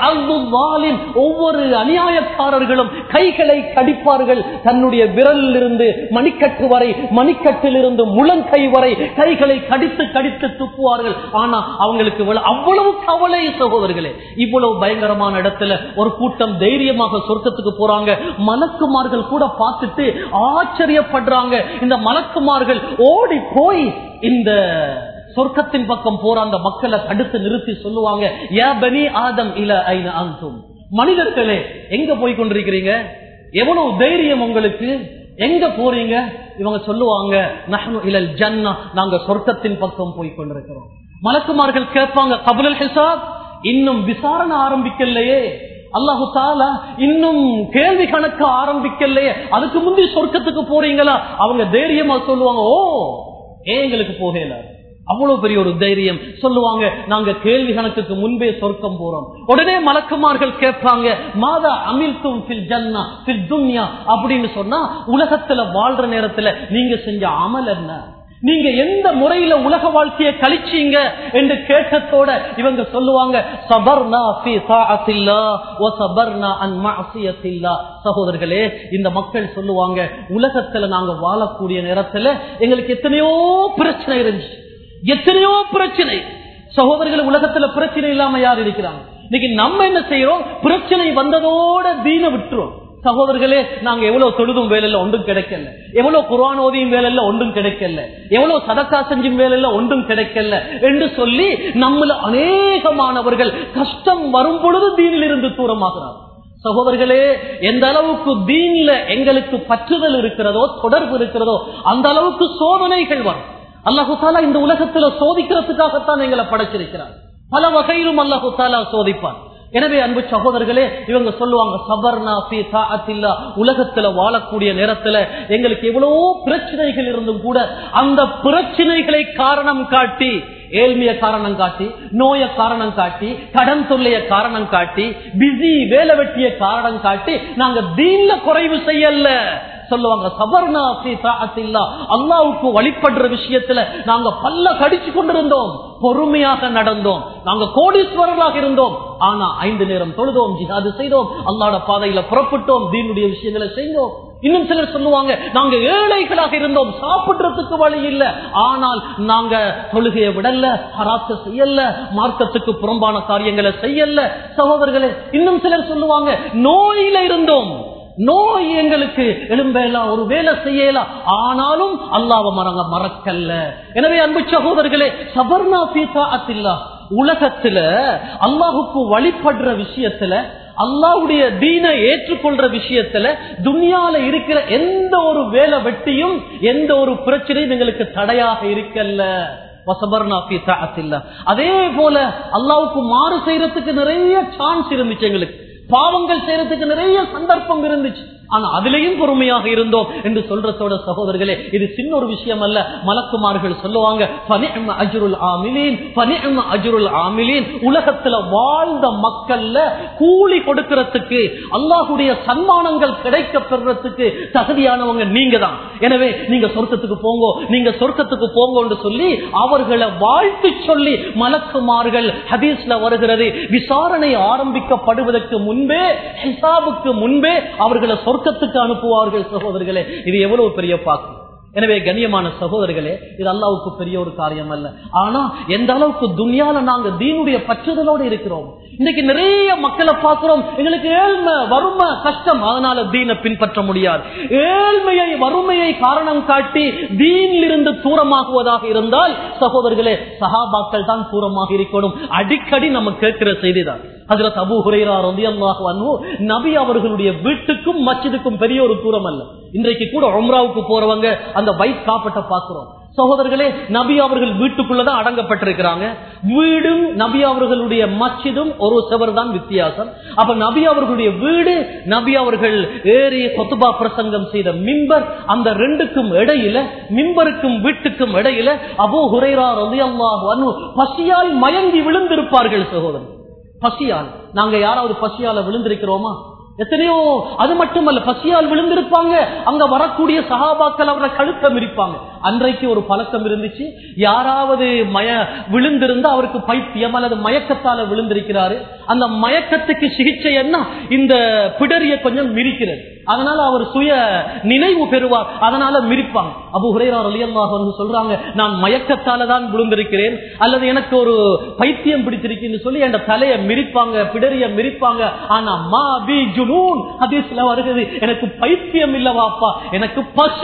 ஒவ்வொரு அநியாயக்காரர்களும் கைகளை கடிப்பார்கள். தன்னுடைய விரலில் இருந்து மணிக்கட்டு வரை, மணிக்கட்டிலிருந்து முழங்கை வரை கைகளை கடித்து கடித்து துப்புவார்கள். ஆனா அவங்களுக்கு அவ்வளவு கவலை சகோதரர்களே. இவ்வளவு பயங்கரமான இடத்துல ஒரு கூட்டம் தைரியமாக சொர்க்கத்துக்கு போறாங்க. மலக்குமார்கள் கூட பார்த்துட்டு ஆச்சரியப்படுறாங்க. இந்த மலக்குமார்கள் ஓடி போய் இந்த சொர்க்கத்தின் பக்கம் போற அந்த மக்களை தடுத்து நிறுத்தி சொல்லுவாங்க, யா பனி ஆதம் இல ஐன அன்தும், மனிதர்களே எங்க போய் கொண்டிருக்கிறீங்க? எவ்வளவு தைரியம் உங்களுக்கு? எங்க போறீங்க? இவங்க சொல்லுவாங்க, நஹ்னு இலல் ஜன்னah, நாங்க சொர்க்கத்தின் பக்கம் போய் கொண்டிருக்கிறோம். மலக்குமார்கள் கேட்பாங்க, கபுல் ஹிசாப், இன்னும் விசாரணை ஆரம்பிக்கலையே, அல்லாஹு தஆலா இன்னும் கேள்வி கணக்கு ஆரம்பிக்கலையே, அதுக்கு முந்தி சொர்க்கத்துக்கு போறீங்களா? அவங்க தைரியமா சொல்லுவாங்க, ஓ எங்களுக்கு போகல. அவ்வளவு பெரிய ஒரு தைரியம். சொல்லுவாங்க, நாங்க கேள்வி கணக்குக்கு முன்பே சொர்க்கம் போறோம். உடனே மலக்குமார்கள் கேட்பாங்க, மாதா அமில்தும் ஃபில் ஜன்னா ஃபில் துன்யா, அப்படின்னு சொன்னா உலகத்துல வாழ்ற நேரத்துல நீங்க செஞ்ச அமல் என்ன, நீங்க எந்த முறையில உலக வாழ்க்கையை கழிச்சீங்க என்று கேட்டதோட இவங்க சொல்லுவாங்க, சபர்னா ஃபீ தாஅத்தில்லாஹ் வ சபர்னா அன் மஅசியத்தில்லாஹ். சகோதரர்களே, இந்த மக்கள் சொல்லுவாங்க, உலகத்துல நாங்க வாழக்கூடிய நேரத்துல எங்களுக்கு எத்தனையோ பிரச்சனை இருந்துச்சு, எத்தனையோ பிரச்சனை. சகோதரர்கள், உலகத்துல பிரச்சனை இல்லாம யார் இருக்கிறாங்க? இன்னைக்கு நம்ம என்ன செய்யறோம்? பிரச்சனை வந்ததோட தீன விட்டுறோம். சகோதரர்களே, நாங்க எவ்வளவு தொழுதும் வேலையில ஒன்றும் கிடைக்கல, எவ்வளவு குர்ஆன் ஓதியும் வேலையில ஒன்றும் கிடைக்கல, எவ்வளவு சதக்கா செஞ்சும் வேலையில ஒன்றும் கிடைக்கல என்று சொல்லி நம்மள அநேகமானவர்கள் கஷ்டம் வரும் பொழுது தீனில் இருந்து தூரமாகிறார். சகோதரர்களே, எந்த அளவுக்கு தீன்ல எங்களுக்கு பற்றுதல் இருக்கிறதோ, தொடர்பு இருக்கிறதோ, அந்த அளவுக்கு சோதனைகள் வரும். அல்லாஹு தாலா இந்த உலகத்துல சோதிக்கிறதுக்காகத்தான் எங்களை படைச்சிருக்கிறார். பல வகையிலும் அல்லாஹு தாலா சோதிப்பான். எனவே அன்பு சகோதரர்களே, இவங்க சொல்லுவாங்க சபர்னா ஃபீ தாஅத்தில்லா, உலகத்துல வாழக்கூடிய நேரத்துல எங்களுக்கு எவ்வளவோ பிரச்சனைகள் இருந்தும் கூட அந்த பிரச்சனைகளை காரணம் காட்டி, ஏழ்மைய காரணம் காட்டி, நோய காரணம் காட்டி, கடன் தொல்லைய காரணம் காட்டி, பிஸி வேலை வெட்டிய காரணம் காட்டி நாங்க தீன்ல குறைவு செய்யல. சொல்லுவாங்க சபர்னா ஃபீ தாஅத்தில்லா, அல்லாஹ்வுக்கு வழிபடுற விஷயத்துல நாங்க பல்ல கடிச்சு கொண்டிருந்தோம், பொறுமையாக நடந்தோம், நாங்க கோடீஸ்வரர்களாக இருந்தோம். ஆனா 5 நேரம் தொழுதோம், ஜிஹாது செய்தோம், அல்லாஹ்வுடைய பாதையில புறப்பட்டோம், தீனுடைய விஷயங்களை செய்தோம். இன்னும் சிலர் சொல்லுவாங்க நாங்க ஏழைகளாக இருந்தோம், சாப்பிடுறதுக்கு வழி இல்ல, ஆனால் நாங்க தொழுகையை விடல, ஹராத்தை செய்யல, மார்க்கத்துக்கு புறம்பான காரியங்களை செய்யல. சகோதரர்களே, இன்னும் சிலர் சொல்லுவாங்க நோயில இருந்தோம், நோய் எங்களுக்கு எழும்பலாம், ஒரு வேலை செய்யலாம், ஆனாலும் அல்லாஹ்வை மறக்கல்ல. எனவே அன்பு சகோதரர்களே, சபர்னா ஃபீ தாஅத்தில்லா, உலகத்துல அல்லாஹுக்கு வழிபடுற விஷயத்துல, அல்லாஹ்வுடைய தீனை ஏற்றுக்கொள்ற விஷயத்துல, துன்யால இருக்கிற எந்த ஒரு வேலை வெட்டியும் எந்த ஒரு பிரச்சனையும் எங்களுக்கு தடையாக இருக்கல்ல. அதே போல அல்லாஹ்வுக்கு மாறு செய்யறதுக்கு நிறைய சான்ஸ் இருந்துச்சு, எங்களுக்கு பாவங்கள் செய்யறதுக்கு நிறைய சந்தர்ப்பம் இருந்துச்சு, ஆனா அதிலையும் பொறுமையாக இருந்தோம் என்று சொல்றதோட சகோதரர்களே, இது சின்ன ஒரு விஷயம் அல்ல. மலக்குமார்கள் சொல்லுவாங்க ஃபனிஅம அஜ்ருல் ஆமிலீன், ஃபனிஅம அஜ்ருல் ஆமிலீன். உலகத்துல வாழ்ந்த மக்கள்ல கூலி கொடுக்கிறதுக்கு, அல்லாஹ்வுடைய சன்மானங்கள் கிடைக்க பெறறதுக்கு தகுதியானவங்க நீங்க தான். எனவே நீங்க சொர்க்கத்துக்கு போங்க, நீங்க சொர்க்கத்துக்கு போங்க என்று சொல்லி அவர்களை வாழ்த்து சொல்லி மலக்குமார்கள், ஹதீஸ்ல வருகிறது, விசாரணை ஆரம்பிக்கப்படுவதற்கு முன்பே, ஹிசாபுக்கு முன்பே அவர்களை சொர்க்கத்துக்கு அனுப்புவார்கள். சகோதரர்களே, இது எவ்வளவு பெரிய பாக்கு. எனவே கண்ணியமான சகோதரர்களே, இது அல்லாஹ்வுக்கு பெரிய ஒரு காரியம் அல்ல. ஆனா எந்த அளவுக்கு துன்யால நாங்க தீனுடைய பற்றுதலோடு இருக்கிறோம். இன்னைக்கு நிறைய மக்களை பார்க்கிறோம், எங்களுக்கு ஏழ்மை, வறுமை, கஷ்டம், அதனால தீனை பின்பற்ற முடியாது. ஏழ்மையை, வறுமையை காரணம் காட்டி தீனில் இருந்து தூரமாகுவதாக இருந்தால் சகோதரர்களே, சஹாபாக்கள் தான் தூரமாக இருக்கணும். அடிக்கடி நம்ம கேட்கிற செய்திதான். ஹஜ்ரத் அபூ ஹுரைரா ரலியல்லாஹு அன்ஹு, நபி அவர்களுடைய வீட்டுக்கும் மஸ்ஜிதுக்கும் பெரிய ஒரு தூரம் அல்ல. இன்றைக்கு கூட உம்ராவுக்கு போறவங்க அந்த பைக் காப்பட்ட பார்க்கிறோம். சகோதரர்களே, நபி அவர்கள் வீட்டுக்குள்ளதான் அடங்கப்பட்டிருக்கிறாங்க. வீடும் நபி அவர்களுடைய மஸ்ஜிதும் ஒரு செவர் தான் வித்தியாசம். அப்ப நபி அவர்களுடைய வீடு, நபி அவர்கள் ஏறிய கொத்துபா பிரசங்கம் செய்த மிம்பர், அந்த ரெண்டுக்கும் இடையில, மிம்பருக்கும் வீட்டுக்கும் இடையில அபூ ஹுரைரா ரலியல்லாஹு அன்ஹு பசியால் மயங்கி விழுந்திருப்பார்கள். சகோதரர், பசியால் நாங்க யாராவது பசியால விழுந்திருக்கிறோமா? எத்தனையோ, அது மட்டுமல்ல, பசியால் விழுந்திருப்பாங்க. அங்க வரக்கூடிய சஹாபாக்கள் அவரை கழுத்தம் இருப்பாங்க. அன்றைக்கு ஒரு பழக்கம் இருந்துச்சு, யாராவது விழுந்திருந்தா அவருக்கு பைத்தியம் அல்லது மயக்கத்தால விழுந்திருக்கிறாரு, அந்த மயக்கத்துக்கு சிகிச்சை என்ன, இந்த பிடரிய கொஞ்சம் மிரிக்கிறது, அதனால அவர் சுய நினைவு பெறுவார், அதனால மிரிப்பாங்க. அபூ ஹுரைரா ரலியல்லாஹு அன்ஹு சொல்றாங்க, நான் மயக்கத்தால தான் விழுந்திருக்கிறேன் அல்லது எனக்கு ஒரு பைத்தியம் பிடிச்சிருக்குன்னு சொல்லி என் தலையை மிரிப்பாங்க, பிடரிய மிரிப்பாங்க. ஆனா மா பி ஜுனூன், ஹதீஸ்ல வருகிறது, எனக்கு பைத்தியம் இல்லவாப்பா, எனக்கு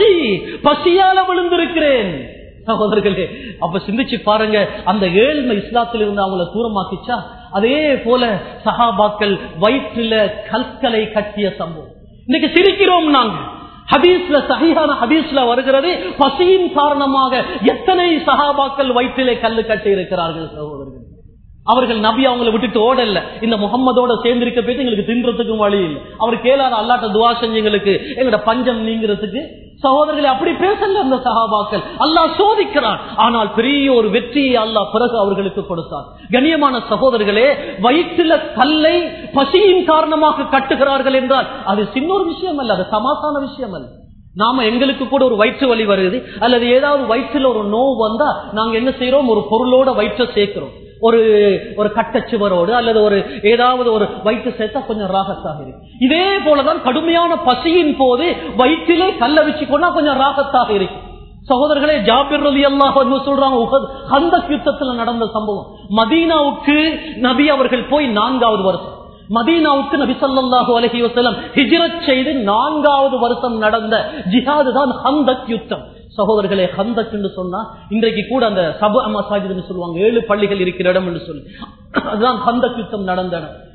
பசியால விழுந்திருக்கிறேன். சகோதரர்களே, அப்ப சிந்திச்சு பாருங்க, அந்த ஏழ்மை இஸ்லாத்தில் இருந்து அவங்களை தூரமாக்கிச்சா? அதே போல சஹாபாக்கள் வயிற்றில கற்களை கட்டிய சம்பவம். இன்னைக்கு சிரிக்கிறோம் நாங்க. ஹதீஸ்ல, சஹீஹான ஹதீஸ்ல வருகிறது, பசியின் காரணமாக எத்தனை சஹாபாக்கள் வயிற்றிலே கல்லு கட்டி இருக்கிறார்கள். சகோதரர்கள், அவர்கள் நபி அவங்களை விட்டுட்டு ஓடல, இந்த முகம்மதோட சேர்ந்திருக்க போய் எங்களுக்கு தின்றதுக்கும் வழி இல்லை, அவர் கேளாத அல்லாட்ட துவா செஞ்சு எங்களுக்கு எங்களோட பஞ்சம் நீங்கிறதுக்கு. சகோதரர்களை அப்படி பேசல அந்த சஹாபாக்கள். அல்லாஹ் சோதிக்கிறான், ஆனால் பெரிய ஒரு வெற்றியை அல்லாஹ் பிறகு அவர்களுக்கு கொடுத்தார். கண்ணியமான சகோதரர்களே, வயிற்றுல கல்லை பசியின் காரணமாக கட்டுகிறார்கள் என்றால் அது சின்ன ஒரு விஷயம் அல்ல, அது சமாசான விஷயம் அல்ல. நாம எங்களுக்கு கூட ஒரு வயிற்று வலி வருது அல்லது ஏதாவது வயிற்றுல ஒரு நோவு வந்தா நாங்க என்ன செய்யறோம், ஒரு பொருளோட வயிற்றை சேர்க்கிறோம், ஒரு கட்டச்சுவரோடு அல்லது ஒரு ஏதாவது ஒரு வயிற்று சேர்த்தா கொஞ்சம் ராகத்தாக இருக்கு. இதே போலதான் கடுமையான பசியின் போது வயிற்றிலே கல்ல வச்சுக்கொண்டா கொஞ்சம் ராகத்தாக இருக்கு. சகோதரர்களே, ஜாபிர் ரலியல்லாஹு அன்ஹு சொல்றாங்க, உஹத் ஹந்தக் யுத்தத்துல நடந்த சம்பவம். மதீனாவுக்கு நபி அவர்கள் போய் 4வது வருஷம், மதீனாவுக்கு நபி ஸல்லல்லாஹு அலைஹி வஸல்லம் ஹிஜ்ரத் செய்து 4வது வருஷம் நடந்த ஜிஹாது தான் ஹந்தக் யுத்தம். சகோதரர்களே, ஹந்தக் என்று சொன்னா இன்றைக்கு கூட அந்த சபா மசாஜித் சொல்லுவாங்க, 7 பள்ளிகள் இருக்கிற இடம் என்று சொல்லி, அதுதான் ஹந்தக் யுத்தம் நடந்த இடம்.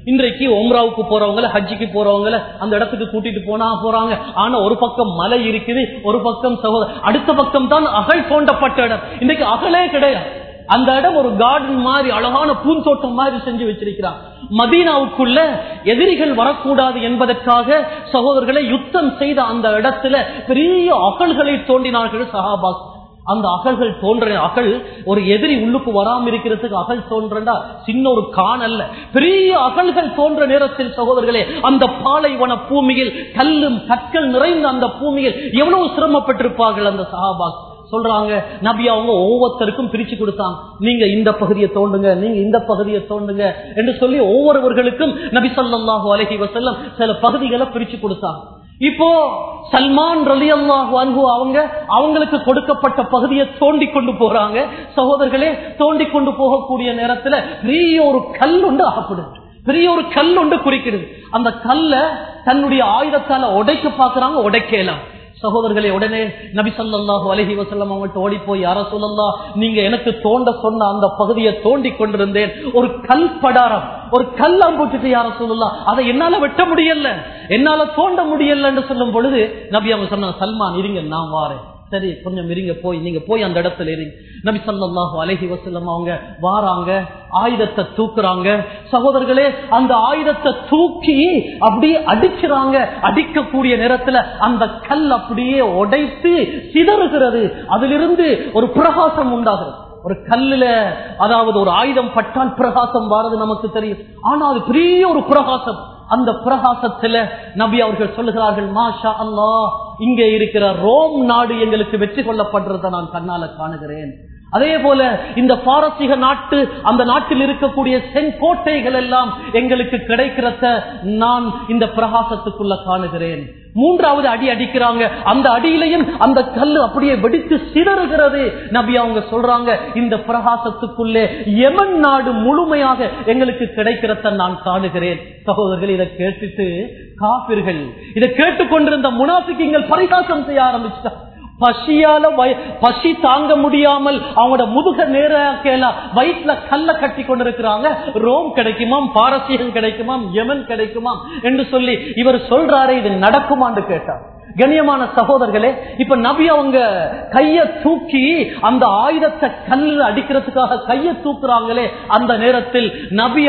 இன்றைக்கு உம்ராவுக்கு போறவங்க, ஹஜ்ஜிக்கு போறவங்க அந்த இடத்துக்கு கூட்டிட்டு போறாங்க. ஆனா ஒரு பக்கம் மலை இருக்குது, ஒரு பக்கம் அடுத்த பக்கம் தான் அகழ் தோண்டப்பட்ட இடம். இன்றைக்கு அகலே கிடையாது. அந்த இடம் ஒரு கார்டன் மாதிரி, அழகான பூந்தோட்டம் மாதிரி செஞ்சு வச்சிருக்கிறான். மதீனாவுக்குள்ள எதிரிகள் வரக்கூடாது என்பதற்காக சகோதரர்களை யுத்தம் செய்த அந்த இடத்துல பெரிய அகழ்களை தோண்டினார்கள் சஹாபா. அந்த அகழ்கள் தோன்ற அகழ் ஒரு எதிரி உள்ளுக்கு வராம இருக்கிறதுக்கு அகழ் தோன்றா சின்ன ஒரு கான் அல்ல, பெரிய அகழ்கள் தோன்ற நேரத்தில் சகோதரர்களே அந்த பாலைவன பூமியில் கல்லும் கற்கள் நிறைந்த அந்த பூமியில் எவ்வளவு சிரமப்பட்டிருப்பார்கள் அந்த சஹாபா. சொல்றாங்க நபி அவங்க ஒவ்வொருத்தருக்கும் பிரிச்சு கொடுத்தாங்க, நீங்க இந்த பகுதியை தோண்டுங்க, நீங்க இந்த பகுதியை தோண்டுங்க என்று சொல்லி ஒவ்வொருவர்களுக்கும் நபி ஸல்லல்லாஹு அலைஹி வஸல்லம் சில பகுதிகளை பிரிச்சு கொடுத்தாங்க. இப்போ சல்மான் ரலியல்லாஹு அன்ஹு அவங்களுக்கு கொடுக்கப்பட்ட பகுதியை தோண்டி கொண்டு போறாங்க. சகோதரர்களே தோண்டி கொண்டு போகக்கூடிய நேரத்துல பெரிய ஒரு கல் ஒன்று அகப்படுது, பெரிய ஒரு கல் ஒன்று குறிக்கிறது. அந்த கல்ல தன்னுடைய ஆயுதத்தால உடைக்க பாக்குறாங்க, உடைக்கலாம். சகோதரர்களே உடனே நபி ஸல்லல்லாஹு அலைஹி வஸல்லம் அவங்கள்ட்ட ஓடி போய், யா ரசூலல்லாஹ் நீங்க எனக்கு தோண்ட சொன்ன அந்த பகுதியை தோண்டி கொண்டிருந்தேன், ஒரு கல் படாரம், ஒரு கல்லாம் போட்டுட்டு யா ரசூலல்லாஹ் அதை என்னால வெட்ட முடியல, என்னால தோண்ட முடியல என்று சொல்லும் பொழுது நபி அவங்க சொன்னாங்க, சல்மான் இருங்க நான் வாரேன். சரி கொஞ்சம் இருங்க, நீங்க போய் அந்த இடத்துல இருங்க. நபி ஸல்லல்லாஹு அலைஹி வஸல்லம் அவங்க வாராங்க, ஆயுதத்தை தூக்குறாங்க. சகோதரர்களே அந்த ஆயுதத்தை தூக்கி அப்படியே அடிக்கிறாங்க. அடிக்கக்கூடிய நேரத்துல அந்த கல் அப்படியே உடைத்து சிதறுகிறது. அதிலிருந்து ஒரு பிரகாசம் உண்டாகிறது. ஒரு கல்லுல அதாவது ஒரு ஆயுதம் பட்டால் பிரகாசம் வாரது நமக்கு தெரியும், ஆனா அது பெரிய ஒரு பிரகாசம். அந்த பிரகாசத்துல நபி அவர்கள் சொல்லுகிறார்கள், மாஷா அல்லாஹ் இங்கே இருக்கிற ரோம் நாடு எங்களுக்கு வெற்றி கொள்ளப்படுறதை நான் கண்ணால காணுகிறேன். அதே போல இந்த பாரசீக நாட்டு, அந்த நாட்டில் இருக்கக்கூடிய செங்கோட்டைகள் எல்லாம் எங்களுக்கு கிடைக்கிறத நான் இந்த பிரகாசத்துக்குள்ள காணுகிறேன். மூன்றாவது அடி அடிக்கிறாங்க, அந்த அடியிலையும் அந்த கல்லு அப்படியே வெடித்து சிதறுகிறது. நபி அவங்க சொல்றாங்க, இந்த பிரகாசத்துக்குள்ளே யமன் நாடு முழுமையாக எங்களுக்கு கிடைக்கிறத நான் காணுகிறேன். சகோதரர்கள் இதை கேட்டுட்டு காபிர்கள், இதை கேட்டுக்கொண்டிருந்த முனாஃபிக்குகள் பரிகாசம் செய்ய ஆரம்பிச்சிட்டாங்க. பசியால பசி தாங்க முடியாமல் அவங்களோட முதுக நேரம் வயிற்றுல கல்ல கட்டி கொண்டிருக்கிறாங்க. ரோம் கிடைக்குமாம், பாரசீகம் கிடைக்குமாம், யமன் கிடைக்குமாம் என்று சொல்லி இவர் சொல்றாரு, இது நடக்குமான்னு கேட்டார். கண்ணியமான சகோதரர்களே, இப்ப நபி அவங்க கைய தூக்கி அந்த ஆயுதத்தை கல்ல அடிக்கிறதுக்காக கைய தூக்குறாங்களே, அந்த நேரத்தில் நபி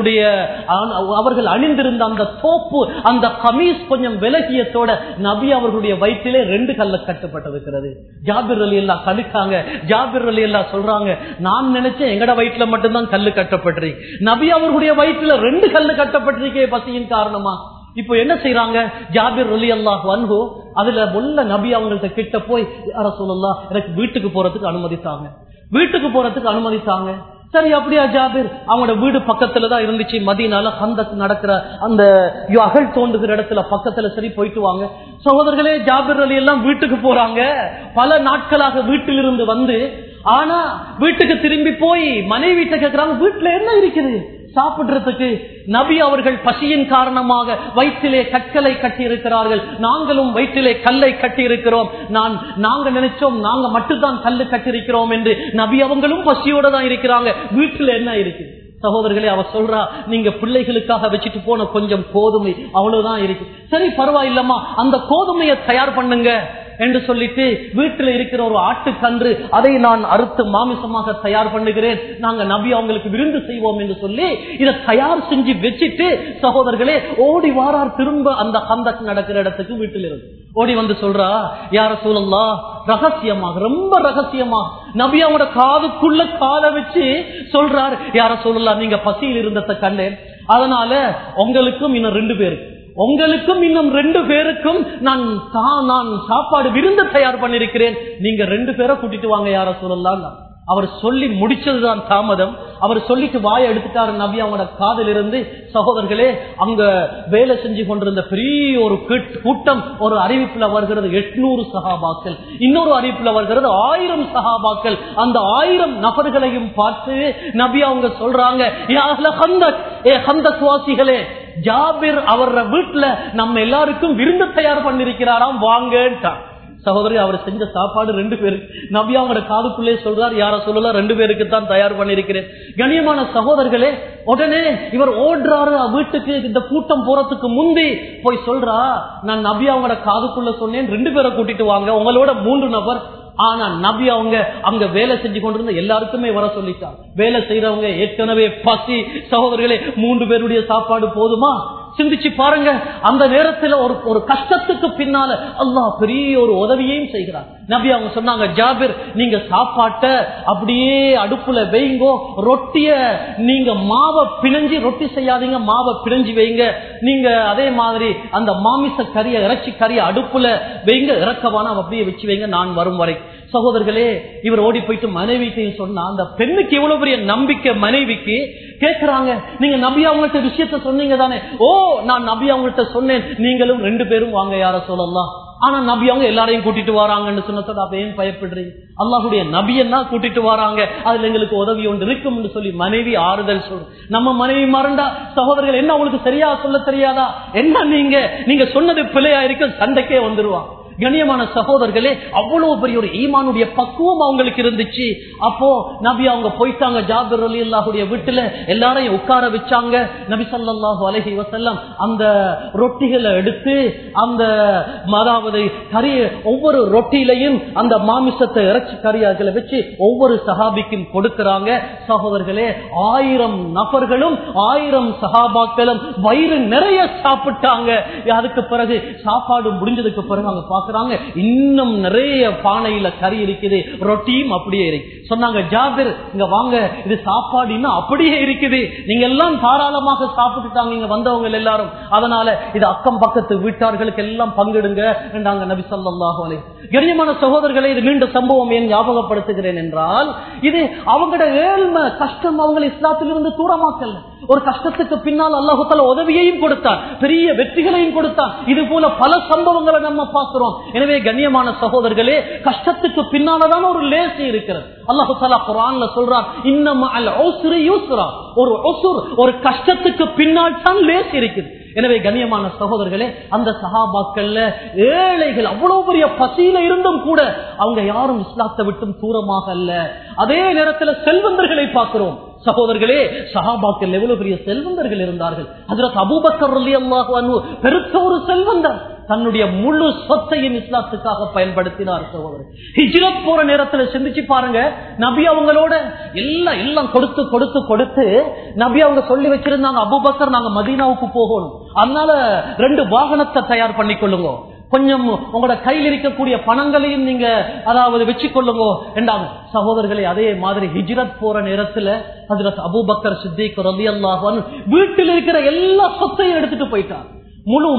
அவர்கள் அணிந்திருந்த அந்த தோப்பு, அந்த கமீஸ் கொஞ்சம் விலகியத்தோட நபி அவர்களுடைய வயிற்றிலே 2 கல்ல கட்டப்பட்டிருக்கிறது. ஜாபிர் ரலியல்லாஹு கழிக்காங்க. ஜாபிர் ரலியல்லாஹு சொல்றாங்க, நான் நினைச்சேன் எங்கட வயிற்றுல மட்டும்தான் கல்லு கட்டப்பட்டிருக்கு, நபி அவர்களுடைய வயிற்றுல 2 கல்லு கட்டப்பட்டிருக்கே பசியின் காரணமா. இப்போ என்ன செய்யறாங்க, ஜாபிர் ரலியல்லாஹு அன்ஹு அதுல உள்ள நபி அவங்கள்ட்ட கிட்ட போய், யா ரசூலல்லாஹ் எனக்கு வீட்டுக்கு போறதுக்கு அனுமதித்தாங்க, வீட்டுக்கு போறதுக்கு அனுமதித்தாங்க. சரி அப்படியா ஜாபிர், அவங்களோட வீடு பக்கத்துலதான் இருந்துச்சு, மதீனால ஹந்தக் நடக்கிற அந்த அகழ் தோண்டுகிற இடத்துல பக்கத்துல, சரி போயிட்டு வாங்க. சகோதரர்களே ஜாபிர் ரலியல்லாஹு வீட்டுக்கு போறாங்க. பல நாட்களாக வீட்டிலிருந்து வந்து, ஆனா வீட்டுக்கு திரும்பி போய் மனைவிட்ட கேட்கிறாங்க, வீட்டுல என்ன இருக்குது சாப்பிடுறதுக்கு? நபி அவர்கள் பசியின் காரணமாக வயிற்றிலே கற்களை கட்டி இருக்கிறார்கள், நாங்களும் வயிற்றிலே கல்லை கட்டி இருக்கிறோம். நாங்க நினைச்சோம் நாங்க மட்டும்தான் கல்லு கட்டிருக்கிறோம் என்று. நபி அவங்களும் பசியோட தான் இருக்கிறாங்க, வீட்டுல என்ன இருக்கு? சகோதரர்களே அவ சொல்றா, நீங்க பிள்ளைகளுக்காக வச்சுட்டு போன கொஞ்சம் கோதுமை அவ்வளவுதான் இருக்கு. சரி பரவாயில்லம்மா, அந்த கோதுமையை தயார் பண்ணுங்க என்று சொல்லிட்டு வீட்டில் இருக்கிற ஒரு ஆட்டுக்கன்று, அதை நான் அறுத்து மாமிசமாக தயார் பண்ணுகிறேன், நாங்க நபி அவங்களுக்கு விருந்து செய்வோம் என்று சொல்லி இதை தயார் செஞ்சு வச்சுட்டு சகோதரர்களே ஓடி வாரார் திரும்ப அந்த ஹந்தக் நடக்கிற இடத்துக்கு. வீட்டில் இருந்து ஓடி வந்து சொல்றா, யா ரசூலல்லாஹ் ரகசியமாக, ரொம்ப ரகசியமாக நபி அவங்களோட காதுக்குள்ள காலை வச்சு சொல்றார், யா ரசூலல்லாஹ் நீங்க பசியில் இருந்ததை கண்டேன், அதனால உங்களுக்கும் இன்னும் 2 பேருக்கு, உங்களுக்கும் இன்னும் 2 பேருக்கும் நான் சாப்பாடு விருந்து தயார் பண்ணிருக்கிறேன், நீங்க 2 பேரை கூட்டிட்டு வாங்க யா ரசூலல்லாஹ். அவர் சொல்லி முடிச்சதுதான் தாமதம். அவர் சொல்லிட்டு வாயை எடுத்துட்டாரு நபி அவங்களோட காதில் இருந்து. சகோதரர்களே அங்க வேலை செஞ்சு கொண்டிருந்த பெரிய ஒரு கூட்டம் ஒரு அறிவிப்புல வருகிறது 800 சஹாபாக்கள், இன்னொரு அறிவிப்புல வருகிறது 1000 சஹாபாக்கள். அந்த 1000 நபர்களையும் பார்த்து நபி அவங்க சொல்றாங்க, யா அஹ்ல ஹந்தக், ஏ ஹந்தக் வாசிகளே, ஜாபிர் அவர வீட்டுல நம்ம எல்லாருக்கும் விருந்து தயார் பண்ணிருக்கிறாராம், வாங்கட்டான். சகோதரி அவர் செஞ்ச சாப்பாடு 2 பேருக்கு. நபி அவங்களோட காதுக்குள்ளே சொல்றார், யார சொல்லல 2 பேருக்கு தான் தயார் பண்ணிருக்கிறேன். கண்ணியமான சகோதரர்களே, உடனே இவர் ஓடுறாரு வீட்டுக்கு. இந்த கூட்டம் போறதுக்கு முந்தி போய் சொல்றா, நான் நபி அவங்களோட காதுக்குள்ள சொன்னேன் 2 பேரை கூட்டிட்டு வாங்க, உங்களோட 3 நபர். ஆனா நபி அவங்க அங்க வேலை செஞ்சு கொண்டிருந்த எல்லாருக்குமே வர சொல்லிட்டார். வேலை செய்யறவங்க ஏற்கனவே பசி. சகோதரர்களே, 3 பேருடைய சாப்பாடு போதுமா? சிந்திச்சு பாருங்க. அந்த நேரத்தில் ஒரு கஷ்டத்துக்கு பின்னால அல்லாஹ் பெரிய ஒரு உதவியையும் செய்கிறார். நபி அவங்க சொன்னாங்க, ஜாபிர் நீங்க சாப்பாட்டை அப்படியே அடுப்புல வைங்கோ, ரொட்டிய நீங்க மாவை பிணைஞ்சி, ரொட்டி செய்யாதீங்க, மாவை பிணைஞ்சி வைங்க. நீங்க அதே மாதிரி அந்த மாமிச கறிய இறைச்சி கறிய அடுப்புல வைங்க, இறக்கவான அப்படியே வச்சு வைங்க, நான் வரும் வரை. சகோதரர்களே, இவர் ஓடி போயிட்டு மனைவிட்டையும் சொன்னா, அந்த பெண்ணுக்கு எவ்வளவு பெரிய நம்பிக்கை. மனைவிக்கு கேட்கிறாங்க, நீங்க நபி அவங்கள்ட்ட விஷயத்த சொன்னீங்க தானே? ஓ, நான் நபி அவங்கள்ட்ட சொன்னேன், நீங்களும் 2 பேரும் வாங்க யார சொல்லலாம். ஆனா நபி அவங்க எல்லாரையும் கூட்டிட்டு வராங்கன்னு சொன்னதோட அப்ப ஏன் பயப்படுறீங்க? அல்லாஹுடைய நபியன்னா கூட்டிட்டு வராங்க, அதுல எங்களுக்கு உதவி ஒன்று இருக்கும் சொல்லி மனைவி ஆறுதல் சொல்ற. நம்ம மனைவி மறண்டா சகோதரர்கள் என்ன உங்களுக்கு சரியா சொல்ல தெரியாதா? என்ன நீங்க சொன்னது பிழையா இருக்கு, சண்டைக்கே வந்துருவான். கண்ணியமான சகோதரர்களே, அவ்வளவு பெரிய ஒரு ஈமானுடைய பக்குவம் அவங்களுக்கு இருந்துச்சு. அப்போ நபி அவங்க போயிட்டாங்க ஜாபிர் ரலியல்லாஹுடைய வீட்டுல, எல்லாரையும் உட்கார வச்சாங்க. நபி ஸல்லல்லாஹு அலைஹி வஸல்லம் அந்த ரொட்டிகளை எடுத்து அந்த அதாவது கறி, ஒவ்வொரு ரொட்டியிலையும் அந்த மாமிசத்தை இறைச்சி கறியாக்களை வச்சு ஒவ்வொரு சஹாபிக்கும் கொடுக்கிறாங்க. சகோதரர்களே, 1000 நபர்களும் 1000 சஹாபாக்களும் வயிறு நிறைய சாப்பிட்டாங்க. அதுக்கு பிறகு சாப்பாடு முடிஞ்சதுக்கு பிறகு அவங்க இன்னும் நிறைய பானையில கறி இருக்குது, ரொட்டியும் அப்படியே இருக்கு. சொன்னாங்க, ஜாபிர் இங்க வாங்க, இது சாப்பாடு இன்னும் அப்படியே இருக்குது, நீங்க எல்லாம் தாராளமாக சாப்பிட்டுட்டாங்க இங்க வந்தவங்க எல்லாரும், அதனால இது அக்கம் பக்கத்து வீட்டார்களுக்கு எல்லாம் பங்கிடுங்க என்றாங்க நபி ஸல்லல்லாஹு அலைஹி. கண்ணியமான சகோதரர்களை, இது நீண்ட சம்பவம் ஏன் ஞாபகப்படுத்துகிறேன் என்றால், இது அவங்களோட ஏழ்மை கஷ்டம் அவங்களை இஸ்லாத்திலிருந்து தூரமாக்கல. ஒரு கஷ்டத்துக்கு பின்னால் அல்லாஹ் தஆலா உதவியையும் கொடுத்தார், பெரிய வெற்றிகளையும் கொடுத்தார். இது போல பல சம்பவங்களை நம்ம பார்க்கிறோம். எனவே கண்ணியமான சகோதரர்களே, கஷ்டத்துக்கு பின்னால்தான் ஒரு லேசி இருக்கிறது. அல்லாஹ் தஆலா குர்ஆன்ல சொல்றார், இன்னமஅல் உஸ்ரி யுஸ்ரா. ஒரு கஷ்டத்துக்கு பின்னால் தான் லேசி இருக்குது. எனவே கண்ணியமான சகோதரர்களே, அந்த சஹாபாக்கள்ல ஏழைகள் அவ்வளவு பெரிய பசியில இருந்தும் கூட அவங்க யாரும் இஸ்லாத்தை விட்டும் தூரமாக அல்ல. அதே நேரத்தில் செல்வந்தர்களை பார்க்கிறோம். சகோதரர்களே, சஹாபாக்கள் எவ்வளவு பெரிய செல்வந்தர்கள் இருந்தார்கள். ஹஜ்ரத் அபூபக்கர் ரலியல்லாஹு அன்ஹு பெருத்த ஒரு செல்வந்தர், தன்னுடைய முழு சொத்தையும் இஸ்லாத்துக்காக பயன்படுத்தினார். ஹிஜ்ரத் போற நேரத்தில் சிந்திச்சு பாருங்க, நபி அவங்களோட எல்லாம் கொடுத்து கொடுத்து கொடுத்து நபி அவங்க சொல்லி வச்சிருந்தாங்க, அபூபக்கர் நாங்க மதீனாவுக்கு போகணும், அதனால 2 வாகனத்தை தயார் பண்ணிக்கொள்ளுங்க, கொஞ்சம் உங்களோட கையில் இருக்கக்கூடிய பணங்களையும் நீங்க அதாவது வச்சுக்கொள்ளுங்க என்றாங்க. சகோதரர்களே, அதே மாதிரி ஹிஜ்ரத் போற நேரத்துல ஹஜ்ரத் அபூபக்கர் சித்திக் ரலியல்லாஹு அன்ஹு வீட்டில் இருக்கிற எல்லா சொத்தையும் எடுத்துட்டு போயிட்டார். முழு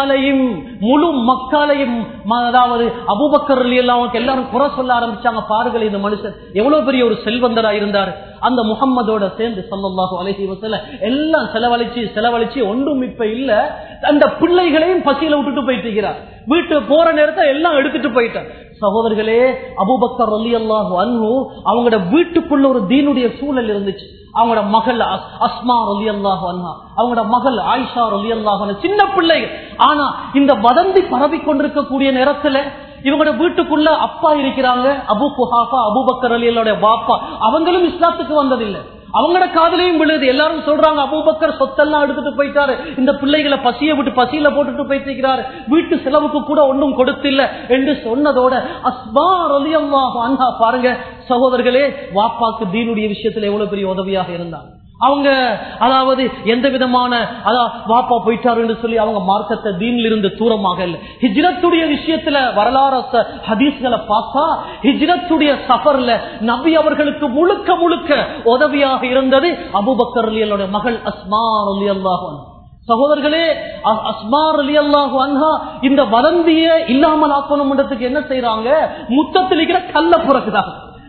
மக்காலையும் அதாவது அபூபக்கர் ரலியல்லாஹு அன்ஹு எல்லாரும் குறை சொல்ல ஆரம்பிச்சாங்க. பாருங்கள், இந்த மனுஷன் எவ்வளவு பெரிய ஒரு செல்வந்தரா இருந்தார். அந்த முஹம்மதோட சேர்ந்து ஸல்லல்லாஹு அலைஹி வஸல்லம் எல்லாம் செலவழிச்சு ஒன்றும் இப்ப இல்ல, அந்த பிள்ளைகளையும் பசியில விட்டுட்டு போயிட்டு இருக்கிறார். வீட்டு போற நேரத்தை எல்லாம் எடுத்துட்டு போயிட்டார். சகோதரர்களே, அபூபக்கர் ரலியல்லாஹு அன்ஹு அவங்களோட வீட்டுக்குள்ள ஒரு தீனுடைய சூழல் இருந்துச்சு. அவங்களோட மகள் அஸ்மா ரலியல்லாஹு அன்ஹா, அவங்களோட மகள் ஆயிஷா ரலியல்லாஹு அன்ஹா சின்ன பிள்ளைகள். ஆனா இந்த வதந்தி பரவி கொண்டிருக்கக்கூடிய நேரத்துல இவங்களோட வீட்டுக்குள்ள அப்பா இருக்கிறாங்க, அபூ குஹாஃபா, அபூபக்கர் ரலியல்லாஹு பாப்பா, அவங்களும் இஸ்லாத்துக்கு வந்ததில்லை. அவங்களோட காதலையும் விழுது. எல்லாரும் சொல்றாங்க, அபூபக்கர் சொத்தெல்லாம் எடுத்துட்டு போயிட்டாரு, இந்த பிள்ளைகளை பசியில போட்டுட்டு போயிட்டு வீட்டு செலவுக்கு கூட ஒன்றும் கொடுத்தில்ல என்று சொன்னதோட அஸ்மா ரலியல்லாஹு அன்ஹா பாருங்க சகோதரர்களே, வாப்பாக்கு தீனுடைய விஷயத்துல எவ்வளவு பெரிய உதவியாக இருந்தாங்க. அவங்க அதாவது எந்த விதமான வாப்பா போயிட்டாரு என்று சொல்லி அவங்க மார்க்கத்தை தீனில் இருந்து தூரமாக இல்லை. ஹிஜ்ரத்துடைய விஷயத்துல வரலாறு ஹதீஸ்களை பார்த்தா, ஹிஜ்ரத்துடைய சஃபர்ல நபி அவர்களுக்கு முழுக்க முழுக்க உதவியாக இருந்தது அபூபக்கர் ரலியல்லாஹு மகள் அஸ்மா ரலியல்லாஹு அன்ஹா. சகோதரர்களே, அஸ்மா ரலியல்லாஹு அன்ஹா இந்த வதந்தியை இல்லாமல் ஆக்கணும்ன்றதுக்கு என்ன செய்யறாங்க, முத்தத்தில் இருக்கிற கல்ல புறக்குறாங்க.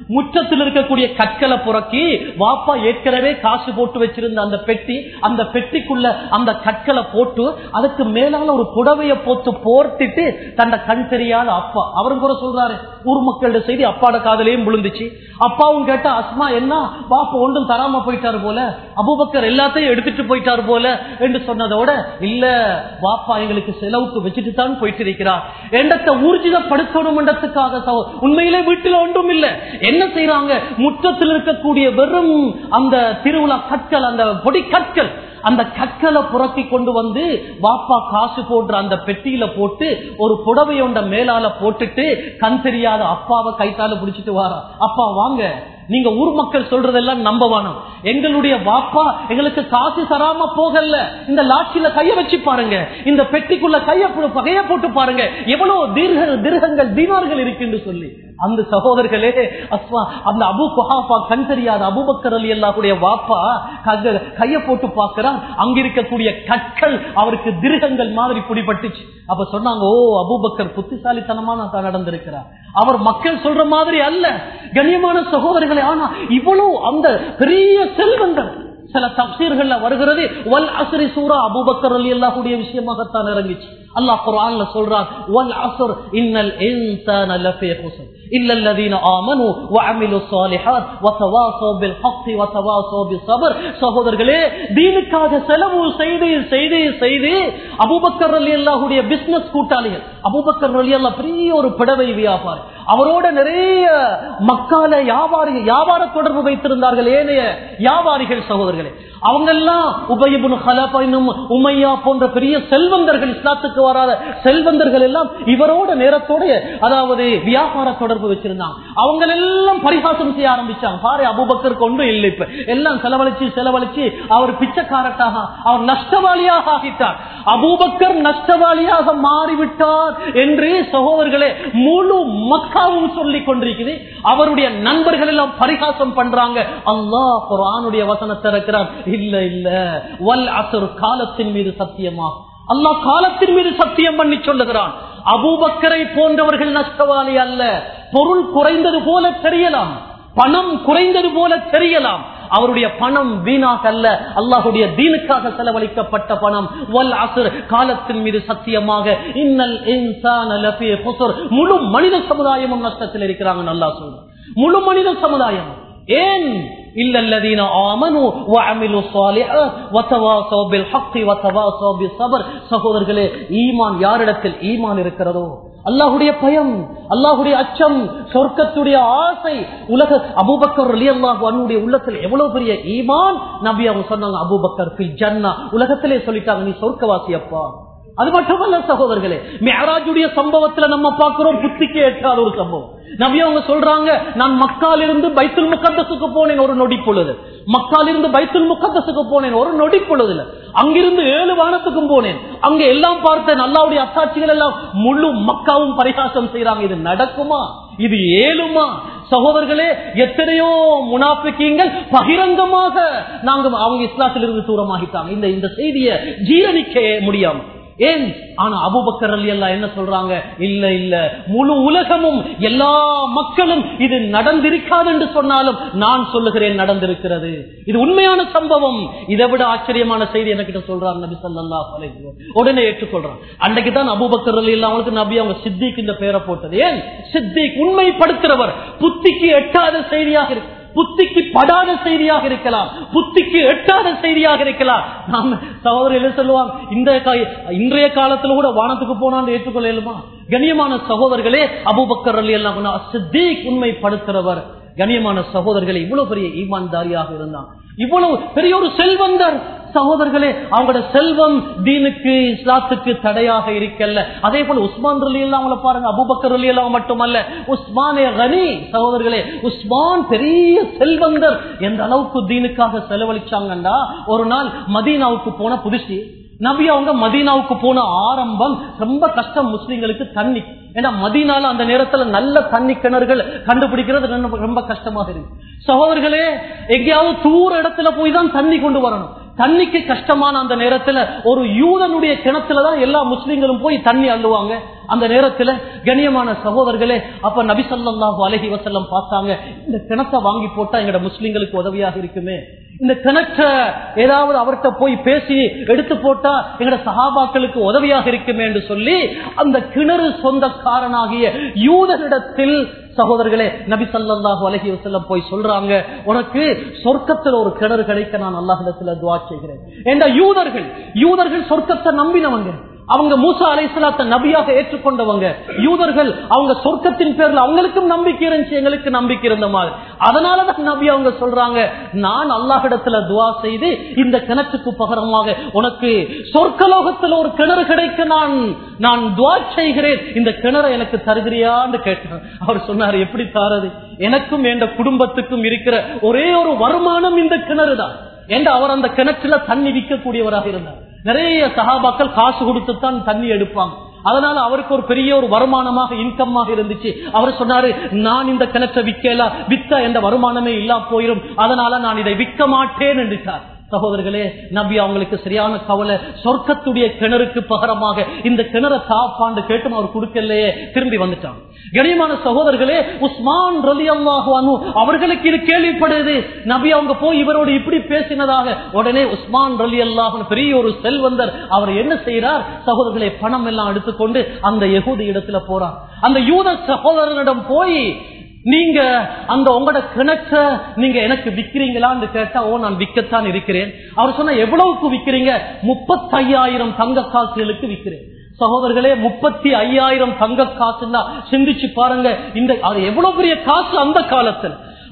முற்றத்தில் இருக்கக்கூடிய கற்களை புறக்கி வாப்பா ஏற்கனவே காசு போட்டு வச்சிருந்த அந்த பெட்டி, அந்த பெட்டிக்குள்ள அந்த கற்களை போட்டு அதுக்கு மேலால ஒரு புடவைய போட்டு போர்த்திட்டு தன்னை கண் தெரியாத அப்பா, அவரும் கூட சொல்றாரு, ஊர் மக்களோட செய்தி அப்பாட காதலையும் விழுந்துச்சு. அப்பாவும் கேட்டா, அஸ்மா என்ன வாப்பா ஒன்றும் தராம போயிட்டாரு போல, அபூபக்கர் எல்லாத்தையும் எடுத்துட்டு போயிட்டாரு போல என்று சொன்னதோட, இல்ல வாப்பா எங்களுக்கு செலவுக்கு வச்சுட்டு தான் போயிட்டு இருக்கிறார் எண்ணத்தை ஊர்ஜிதப்படுத்தணும் என்றதுக்காக உண்மையிலே வீட்டில் ஒன்றும் இல்லை. என்ன செய்யறாங்க, முற்றத்தில் இருக்கக்கூடிய வெறும் அந்த திருவிழா கற்கள், அந்த பொடி கற்கள், அந்த கற்களை புறக்கி கொண்டு வந்து வாப்பா காசு போடுற அந்த பெட்டியில போட்டு ஒரு புடவையொண்ட மேலால போட்டுட்டு கண் தெரியாத அப்பாவை கைத்தால பிடிச்சிட்டு வாரா. அப்பா வாங்க, நீங்க ஊர் மக்கள் சொல்றதெல்லாம் நம்பவானம், எங்களுடைய வாப்பா எங்களுக்கு காசு தராம போகல, இந்த லாட்சியில கைய வச்சு பாருங்க, இந்த பெட்டிக்குள்ள கைய போட்டு பாருங்க, எவ்வளவு திருகங்கள் தீனார்கள் இருக்குன்னு சொல்லி அந்த சகோதரர்களே, அஸ்மா அந்த அபு குஹாஃபா கண் தெரியாத அபூபக்கர் ரலியல்லாஹுடைய வாப்பா கைய போட்டு பார்க்கிறார், அங்க இருக்கக்கூடிய கற்கள் அவருக்கு திருகங்கள் மாதிரி பிடிபட்டுச்சு. அப்ப சொன்னாங்க, ஓ அபூபக்கர் புத்திசாலித்தனமான நடந்திருக்கிறார், அவர் மக்கள் சொல்ற மாதிரி அல்ல. கண்ணியமான சகோதரர்களே, ஆனா இவ்வளவு அந்த பெரிய செல்வந்தர், சில தப்சீர்கள்ல வருகிறது வல் அஸ்ரி சூரா அபூபக்கர் ரலியல்லாஹுடைய விஷயமாகத்தான் இறங்கிச்சு. அல்லாஹ் குர்ஆன்ல சொல்றான், வல் அஸ்ர் இன்னல் இன்சான லஃபீ குஸ்ர் இல்லல்லதீன ஆமனு வஅமிலுஸ் ஸாலிஹாத் வதவாஸவ் பில் ஹக்கி வதவாஸவ் பிஸ்ஸப்ர். சகோதரர்களே, தீனுக்காக செலவு செய்து செய்து செய்து அபூபக்கர் ரலியல்லாஹுடைய பிசினஸ் கூட்டாளிகள், அபூபக்கர் ரலியல்லாஹு பெரிய ஒரு புடவை வியாபாரி, அவரோட நிறைய மக்கால வியாபார தொடர்பு வைத்திருந்தார்கள் ஏனைய வியாபாரிகள். சகோதரர்களே, அவங்க எல்லாம் உபய் இப்னு கலஃப் உமையா போன்ற பெரிய செல்வந்தர்கள், இஸ்லாத்துக்கு வராத செல்வந்தர்கள் எல்லாம் இவரோட நேரத்தோட அதாவது வியாபார தொடர்பு வச்சிருந்தாங்க. அவங்க எல்லாம் பரிகாசம் செய்ய ஆரம்பிச்சாங்க, பாரு அபூபக்கர் கொண்டு இல்லை, இப்ப எல்லாம் செலவழிச்சு அவர் பிச்சைக்காரட்டாக, அவர் நஷ்டவாளியாக ஆகிட்டார், அபூபக்கர் நஷ்டவாளியாக மாறிவிட்டார் என்று சகோதரர்களே முழு மக்காவும் சொல்லிக் கொண்டிருக்கிறது. அவருடைய நண்பர்கள் எல்லாம் பரிகாசம் பண்றாங்க. அல்லாஹ் குர்ஆனுடைய வசனத்தை இருக்கிறார், இல்ல இல்ல வல் அஸ்ர் காலத்தின் மீது சத்தியமா, அல்லாஹ் காலத்தின் மீது சத்தியம் பண்ணி சொல்லுகிறான், அபூபக்கரை போன்றவர்கள் நஷ்டவாளி அல்ல. பொருள் குறைந்தது போல தெரியலாம், பணம் குறைந்தது போல தெரியலாம், அவருடைய பணம் வீணாக அல்ல, அல்லாஹுடைய தீனுக்காக செலவழிக்கப்பட்ட பணம். வல் அஸ்ர் காலத்தின் மீது சத்தியமாக, இன்னல் இன்சான லஃபீ குஸ்ர், முழு மனித சமுதாயமும் நஷ்டத்தில் இருக்கிறாங்க. அல்லாஹ் சொல்றான், முழு மனித சமுதாயம். ஏன்? இல்லல்லதீன ஆமனு வஅமிலுஸ் ஸாலிஹாத் வதவாஸவ் பில் ஹக்கி வதவாஸவ் பிஸ்ஸப்ர். சகோதரர்களே, ஈமான் யாரிடத்தில் ஈமான் இருக்கிறதோ, அல்லாஹ்வுடைய பயம், அல்லாஹ்வுடைய அச்சம், சொர்க்கத்துடைய ஆசை, உலக அபூபக்கர் ரலியல்லாஹு அன்ஹுடைய உள்ளத்தில் எவ்வளவு பெரிய ஈமான். நபி அவங்க சொன்னாங்க, அபூபக்கர் ஃபில் ஜன்னah, உலகத்திலே சொல்லிட்டாங்க, நீ சொர்க்கவாசி அப்பா. அது மட்டுமல்ல சகோதரர்களே, மிஅராஜுடைய சம்பவத்துல நம்ம பார்க்கிறோம், புத்திக்கு எட்டாத ஒரு சம்பவம். நபி அவங்க சொல்றாங்க, நான் மக்காலிருந்து பைத்துல் முகத்தஸுக்கு போனேன் ஒரு நொடி பொழுது, மக்காலிருந்து பைத்துல் முகத்தஸுக்கு போனேன் ஒரு நொடி பொழுதுல, அங்கிருந்து 7 வானத்துக்கும் போனேன், அங்க எல்லாம் பார்த்தேன், அல்லாஹ்வுடைய அத்தாட்சிகள் எல்லாம். முழு மக்காவும் பரிகாசம் செய்யறாங்க, இது நடக்குமா, இது ஏழுமா? சகோதரர்களே, எத்தனையோ முனாஃபிகீன்கள் பகிரங்கமாக அவங்க இஸ்லாத்திலிருந்து தூரமாகிட்டாங்க, இந்த செய்தியை ஜீரணிக்க முடியாம. ஏன்? ஆனா அபூபக்கர் ரலியல்லாஹு என்ன சொல்றாங்க, இல்ல இல்ல முழு உலகமும் எல்லா மக்களும் இது நடந்திருக்காது என்று சொன்னாலும் நான் சொல்லுகிறேன் நடந்திருக்கிறது, இது உண்மையான சம்பவம். இதை விட ஆச்சரியமான செய்தி எனக்கிட்ட சொல்றாங்க நபி ஸல்லல்லாஹு அலைஹி வஸல்லம். உடனே ஏற்றுக்கொள்றான். அன்றைக்கு தான் அபூபக்கர் ரலியல்லாஹு அவங்களுக்கு நபி அவங்க சித்திக் இந்த பெயரை போட்டது. ஏன்? சித்திக் உண்மைப்படுத்துறவர். புத்திக்கு எட்டாத செய்தியாக இருக்கு, புத்திக்கு படாத செய்தியாக இருக்கலாம், புத்திக்கு எட்டாத செய்தியாக இருக்கலாம். நாம சகோதரர்கள் சொல்லுவாங்க, இன்றைய காலத்துல கூட வானத்துக்கு போனான்னு ஏற்றுக்கொள்ளலுமா? கண்ணியமான சகோதரர்களே, அபூபக்கர் ரலியல்லாஹு அன்ஹு சித்திக் உண்மைப்படுத்துறவர். கண்ணியமான சகோதரர்களே, இவ்வளவு பெரிய ஈமான்தாரியாக இருந்தான், இவ்வளவு பெரிய ஒரு செல்வந்தர். சகோதரர்களே, அவங்களோட செல்வம் தீனுக்கு இஸ்லாத்துக்கு தடையாக இருக்கல்ல. அதே போல உஸ்மான் ரலியல்லாஹு அன்ஹு பாருங்க, அபூபக்கர் ரலியல்லாஹு மட்டுமல்ல, உஸ்மானே கனி. சகோதரர்களே, உஸ்மான் பெரிய செல்வந்தர். எந்த அளவுக்கு தீனுக்காக செலவழிச்சாங்கன்னா, ஒரு நாள் மதீனாவுக்கு போன புதுசு நபி அவங்க மதீனாவுக்கு போன ஆரம்பம் ரொம்ப கஷ்டம் முஸ்லிம்களுக்கு தண்ணி. ஏன்னா மதீனால அந்த நேரத்துல நல்ல தண்ணி கிணறுகள் கண்டுபிடிக்கிறது ரொம்ப கஷ்டமாக இருக்கு. சகோதரர்களே, எங்கேயாவது தூர இடத்துல போய் தான் தண்ணி கொண்டு வரணும். தண்ணிக்கு கஷ்டமான அந்த நேரத்துல ஒரு யூதனுடைய கிணத்துலதான் எல்லா முஸ்லிம்களும் போய் தண்ணி அள்ளுவாங்க. அந்த நேரத்துல கண்ணியமான சகோதரர்களே, அப்ப நபி ஸல்லல்லாஹு அலைஹி வஸல்லம் பார்த்தாங்க, இந்த கிணத்தை வாங்கி போட்டா எங்கட முஸ்லிம்களுக்கு உதவியாக இருக்குமே, இந்த கிணற்றை ஏதாவது அவர்கிட்ட போய் பேசி எடுத்து போட்டா எங்கட சஹாபாக்களுக்கு உதவியாக இருக்குமே என்று சொல்லி அந்த கிணறு சொந்தக்காரனாகிய யூதனிடத்தில் சகோதரர்களே நபி ஸல்லல்லாஹு அலைஹி வஸல்லம் போய் சொல்றாங்க, உனக்கு சொர்க்கத்தில் ஒரு கிணறு கிடைக்க நான் அல்லாஹ்விடத்துல துஆ செய்கிறேன். ஏண்டா யூதர்கள் சொர்க்கத்தை நம்பினவங்க, அவங்க மூசா அலைஹிஸ்ஸலாத்தை நபியாக ஏற்றுக்கொண்டவங்க. யூதர்கள் அவங்க சொர்க்கத்தின் பேர்ல அவங்களுக்கும் நம்பிக்கை இருந்துச்சு, எங்களுக்கு நம்பிக்கை இருந்த மாதிரி. அதனாலதான் நபி அவங்க சொல்றாங்க, நான் அல்லாஹ்விடத்துல துஆ செய்து இந்த கிணற்றுக்கு பகரமாக உனக்கு சொர்க்கலோகத்தில் ஒரு கிணறு கிடைக்க நான் துஆ செய்கிறேன், இந்த கிணறை எனக்கு தருகிறியான்னு கேட்டார். அவர் சொன்னார், எப்படி தாரது, எனக்கும் என் குடும்பத்துக்கும் இருக்கிற ஒரே ஒரு வருமானம் இந்த கிணறு தான். என்று அவர் அந்த கிணற்றுல தண்ணி விற்கக்கூடியவராக இருந்தார். நிறைய சஹாபாக்கள் காசு கொடுத்துத்தான் தண்ணி எடுப்பாங்க. அதனால அவருக்கு ஒரு பெரிய ஒரு வருமானமாக இன்கமாக இருந்துச்சு. அவர் சொன்னாரு, நான் இந்த கிணற்றை வித்தா என்ற வருமானமே இல்லா போயிடும், அதனால நான் இதை விற்க மாட்டேன் என்றார். சகோதரர்களே, நபி அவங்களுக்கு சரியான கவலை, சொர்க்கத்துடைய கிணறுக்கு பகரமாக இந்த கிணறை தாப்பாண்டு கேட்டும் அவர் கொடுக்கலையே, திரும்பி வந்துட்டாங்க. கண்ணியமான சகோதரர்களே, உஸ்மான் ரலியல்லாஹு அன்ஹு அவர்களுக்கு இது கேள்விப்படுது, நபி அவங்க போய் இவரோடு இப்படி பேசினதாக. உடனே உஸ்மான் ரலியல்லாஹு பெரிய ஒரு செல்வந்தர், அவர் என்ன செய்யறார் சகோதரர்களே, பணம் எல்லாம் எடுத்துக்கொண்டு அந்த யஹூதி இடத்துல போறார். அந்த யூத சகோதரனிடம் போய், நீங்க அந்த உங்களோட கிணற்ற நீங்க எனக்கு விக்கிறீங்களான்னு கேட்டா, ஓ நான் விற்கத்தான் இருக்கிறேன். அவர் சொன்ன, எவ்வளவுக்கு விக்கிறீங்க? 35,000 தங்க காசுகளுக்கு விக்கிறேன். சகோதரர்களே, 35,000 தங்க காசுன்னா சிந்திச்சு பாருங்க, இந்த எவ்வளவு பெரிய காசு அந்த காலத்தில்.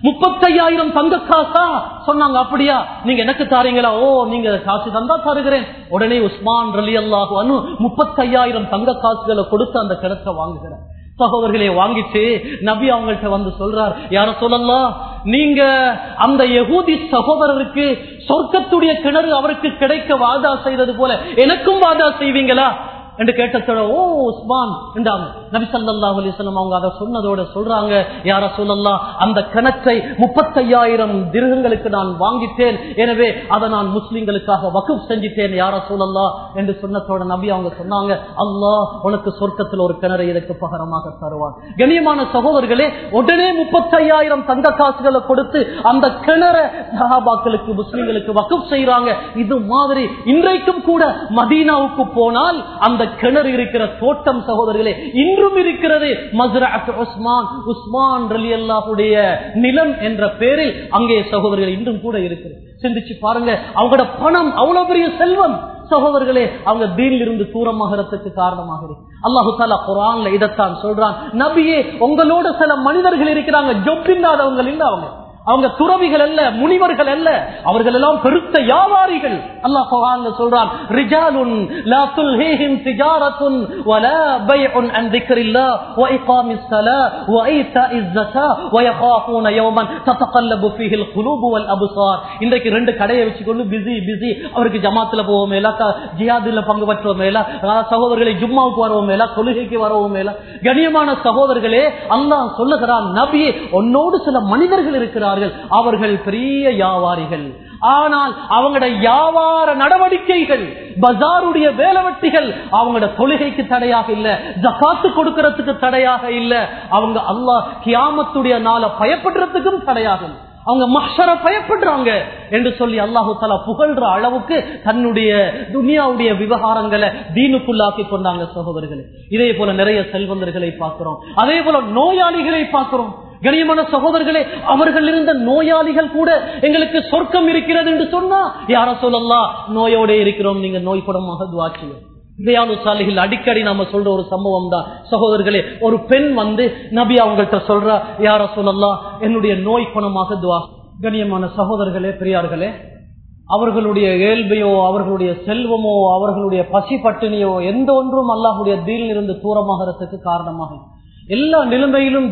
35,000 தங்க காசா சொன்னாங்க. அப்படியா, நீங்க எனக்கு தாரீங்களா? ஓ நீங்க காசு தந்தா தருகிறேன். உடனே உஸ்மான் ரலியல்லாஹு அன்ஹு 35,000 தங்க காசுகளை கொடுத்து அந்த கிணற்றை வாங்குகிறார். சகோதரர்களே, வாங்கிட்டு நபி அவங்கள்ட்ட வந்து சொல்றார், யார சொல்லலாம், நீங்க அந்த யஹூதி சகோதரருக்கு சொர்க்கத்துடைய கிணறு அவருக்கு கிடைக்க வாதா செய்தது போல எனக்கும் வாதா செய்வீங்களா என்று கேட்டதோட, ஓ உஸ்மான் என்றாங்க. நபி ஸல்லல்லாஹு அலைஹி வஸல்லம் அவங்க அதை சொன்னதோட சொல்றாங்க, யா ரசூலல்லாஹ், அந்த கிணற்றை 35,000 திர்ஹங்களுக்கு நான் வாங்கிட்டேன், எனவே அதை நான் முஸ்லிம்களுக்காக வக்ஃப் செஞ்சிட்டேன் யா ரசூலல்லாஹ் என்று சொன்னதோட நபி அவங்க சொன்னாங்க, அல்லாஹ் உனக்கு சொர்க்கத்தில் ஒரு கிணறை இதற்கு பகரமாக தருவான். கண்ணியமான சகோதரர்களே, உடனே 35,000 தங்க காசுகளை கொடுத்து அந்த கிணறை சஹாபாக்களுக்கு முஸ்லிம்களுக்கு வக்ஃப் செய்யறாங்க. இது மாதிரி இன்றைக்கும் கூட மதீனாவுக்கு போனால் அந்த கிணறு இருக்கிற தோட்டம் சகோதரர்களே இன்றும் இருக்கிறது. மஸ்ரஅத் உஸ்மான் ரலியல்லாஹுடைய நிலம் என்ற பெயரில் அங்கே சகோதரர்கள் இன்றும் கூட இருக்கிறது. சிந்திச்சு பாருங்க, அவங்களோட பணம் அவ்வளவு பெரிய செல்வம் சகோதரர்களே, அவங்க தீனில் இருந்து தூரமாகிறதுக்கு காரணமாக இருக்கு. அல்லாஹு தஆலா குர்ஆன்ல இதைத்தான் சொல்றான், நபியே உங்களோட சில மனிதர்கள் இருக்கிறாங்க, ஜொப் இல்லாதவங்க இல்ல, அவங்க துறவிகள் அல்ல, முனிவர்கள் அல்ல, அவர்கள் எல்லாம் பெருத்த வியாபாரிகள். அல்லாஹ் குர்ஆன்ல சொல்றான், ரிஜாலுன் லா துல்ஹீஹிம் திஜாரத்துன் வலா பைஉன் அன் ذிக்ரில்லாஹ் வ இகாமிஸ் ஸலாத் வ ஈதாஇஸ் ஸகாத் வ யகாஃபூன யௌமன் ததகல்லபு ஃபீஹில் குலூபு வல் அப்சார். இன்றைக்கு ரெண்டு கடையை வச்சுக்கொண்டு பிஸி, அவருக்கு ஜமாத்துல போவோம் இல்ல, ஜிஹாதுல பங்கு பெற்றோம் இல்ல, சகோதரர்களை ஜும்மாவுக்கு வரவும் இல்ல, தொழுகைக்கு வரவும் இல்ல. கண்ணியமான சகோதரர்களே, அல்லாஹ் சொல்லுகிறான், நபியே உன்னோடு சில மனிதர்கள் இருக்கிறார்கள், அவர்கள் பெரிய வியாபாரிகள், ஆனால் அவங்களுடைய வியாபார நடவடிக்கைகள், பஜாருடைய வேலைவட்டிகள் அவங்களோட தொழுகைக்கு தடையாக இல்ல, ஜகாத்து கொடுக்கிறதுக்கு தடையாக இல்ல, அவங்க அல்லாஹ் கியாமத்துடைய நாளை பயப்படுறதுக்கும் தடையாக இல்லை, அவங்க மஹ்ஷர பயப்படுறாங்க என்று சொல்லி அல்லாஹு தஆலா புகழ்ற அளவுக்கு தன்னுடைய துனியாவுடைய விவகாரங்களை தீனுக்குள்ளாக்கி கொண்டாங்க சகோதரர்களே. இதே போல நிறைய செல்வந்தர்களை பார்க்கிறோம், அதே போல நோயாளிகளை பார்க்கிறோம். கண்ணியமான சகோதரர்களே, அவர்கள் இருந்த நோயாளிகள் கூட எங்களுக்கு சொர்க்கம் இருக்கிறது என்று சொன்னா, யார சொல்லலாம், நோயோட இருக்கிறோம், நீங்க நோய் குணமாக துஆ செய்யுங்க. சாலிகள் அடிக்கடி நாம சொல்ற ஒரு சம்பவம் தான் சகோதரர்களே. ஒரு பெண் வந்து நபி அவங்கள்ட்ட சொல்றா, யார சொல்லலாம், என்னுடைய நோய் குணமாக துஆ. கண்ணியமான சகோதரர்களே, பெரியார்களே, அவர்களுடைய இயல்பையோ அவர்களுடைய செல்வமோ அவர்களுடைய பசி பட்டினியோ எந்த ஒன்றும் அல்லாஹ்வுடைய தீனில் இருந்து தூரமாகிறதுக்கு காரணமாக எல்லா நிலைமையிலும்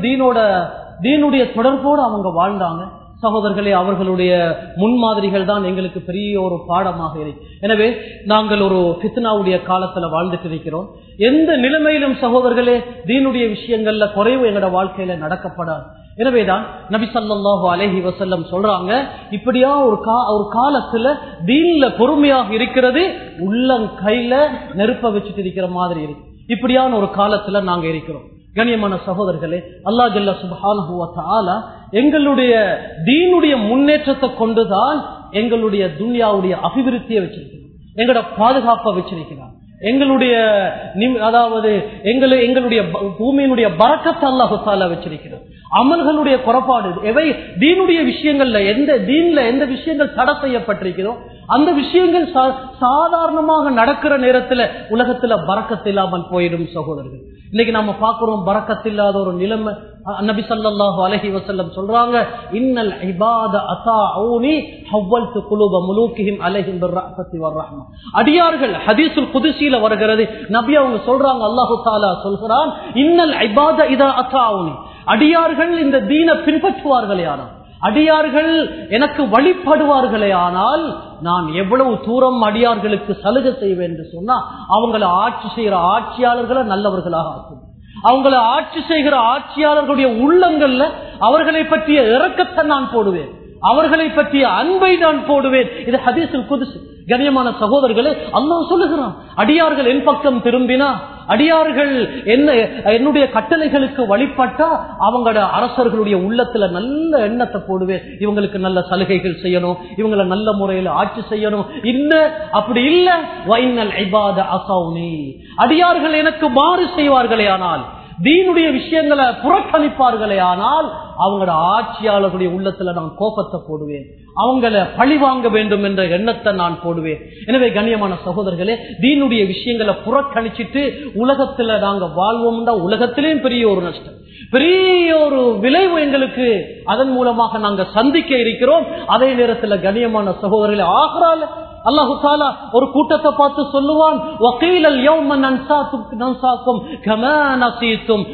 தீனுடைய தொடர்போடு அவங்க வாழ்ந்தாங்க சகோதரர்களே. அவர்களுடைய முன்மாதிரிகள் தான் எங்களுக்கு பெரிய ஒரு பாடமாக இருக்கு. எனவே நாங்கள் ஒரு ஃபித்னாவுடைய காலத்துல வாழ்ந்துட்டு இருக்கிறோம். எந்த நிலைமையிலும் சகோதரர்களே தீனுடைய விஷயங்கள்ல குறைவு எங்களோட வாழ்க்கையில நடக்கப்படாது. எனவேதான் நபி ஸல்லல்லாஹு அலைஹி வஸல்லம் சொல்றாங்க, இப்படியா ஒரு காலத்துல தீன்ல பொறுமையாக இருக்கிறது உள்ளங்கையில நெருப்ப வச்சுட்டு இருக்கிற மாதிரி இருக்கு. இப்படியான ஒரு காலத்துல நாங்க இருக்கிறோம். கண்ணியமான சகோதரர்களே, அல்லாஹ் ஜல்ல சுப்ஹானஹு வ தஆலா எங்களுடைய தீனுடைய முன்னேற்றத்தை கொண்டுதான் எங்களுடைய துன்யாவுடைய அபிவிருத்தியை வச்சிருக்கிறார், எங்களோட பாதுகாப்பை வச்சிருக்கிறார், எங்களுடைய அதாவது எங்களுடைய பூமியினுடைய பரக்கத்தை அல்லாஹ் தஆலா வச்சிருக்கிறார். அமல்களுடைய குறைபாடு எவை தீனுடைய விஷயங்கள்ல எந்த விஷயங்கள் தடை செய்யப்பட்டிருக்கிறதோ அந்த விஷயங்கள் சாதாரணமாக நடக்கிற நேரத்துல உலகத்துல பரக்கத்து இல்லாமல் போயிடும். சகோதரர்கள், இன்னைக்கு நாம பார்க்கிறோம் பரக்கத்து இல்லாத ஒரு நிலைமை. நபி ஸல்லல்லாஹு அலைஹி வஸல்லம் சொல்றாங்க, இன்னல் இபாத அதாஊனி ஹவ்வல்து குலூப முலூகிஹிம் அலைஹிம் பிர்ரஹ்மத்தி வர்ரஹ்மா. அடியார்கள் ஹதீஸுல் குதுஸில வருகிறது, நபி அவங்க சொல்றாங்க, அல்லாஹ் தஆலா சொல்றான், இன்னல் இபாத இதா அதாஊனி, அடியார்கள் இந்த தீனை பின்பற்றுவார்களே ஆனால், அடியார்கள் எனக்கு வழிபடுவார்களே ஆனால் நான் எவ்வளவு தூரம் அடியார்களுக்கு சலுகை செய்வேன் என்று சொன்னா, அவங்கள ஆட்சி செய்கிற ஆட்சியாளர்களை நல்லவர்களாக ஆக்கும், அவங்கள ஆட்சி செய்கிற ஆட்சியாளர்களுடைய உள்ளங்கள்ல அவர்களை பற்றிய இரக்கத்தை நான் போடுவேன், அவர்களை பற்றிய அன்பை நான் போடுவேன். இது ஹதீஸுல் குதுஸ். கண்ணியமான சகோதரர்களே, அல்லாஹ் சொல்லுகிறான், அடியார்கள் என் பக்கம் திரும்பினா, அடியார்கள் என்னுடைய கட்டளைகளுக்கு வழிபட்டா அவங்களோட அரசர்களுடைய உள்ளத்துல நல்ல எண்ணத்தை போடுவேன், இவங்களுக்கு நல்ல சலுகைகள் செய்யணும், இவங்களை நல்ல முறையில் ஆட்சி செய்யணும். இல்ல அப்படி இல்ல, வைனல் இபாத அஸௌனி, அடியார்கள் எனக்கு மாறு செய்வார்களே ஆனால், தீனுடைய விஷயங்களை புறக்கணிப்பார்களே ஆனால் அவங்களோட ஆட்சியாளர்களுடைய உள்ளத்துல நான் கோபத்தை போடுவேன், அவங்கள பழி வாங்க வேண்டும் என்ற எண்ணத்தை நான் போடுவேன். எனவே கண்ணியமான சகோதரர்களே, தீனுடைய விஷயங்களை புறக்கணிச்சிட்டு உலகத்துல நாங்க வாழ்வோம்னா உலகத்திலேயும் பெரிய ஒரு நஷ்டம், பெரிய ஒரு விளைவு எங்களுக்கு அதன் மூலமாக நாங்க சந்திக்க இருக்கிறோம். அதே நேரத்தில் கண்ணியமான சகோதரர்களே, ஆகிரால அல்லாஹு தஆலா ஒரு கூட்டத்தை பார்த்து சொல்லுவான், வகீலல் யௌம நன்சாக்கும் கமா நஸீதும்,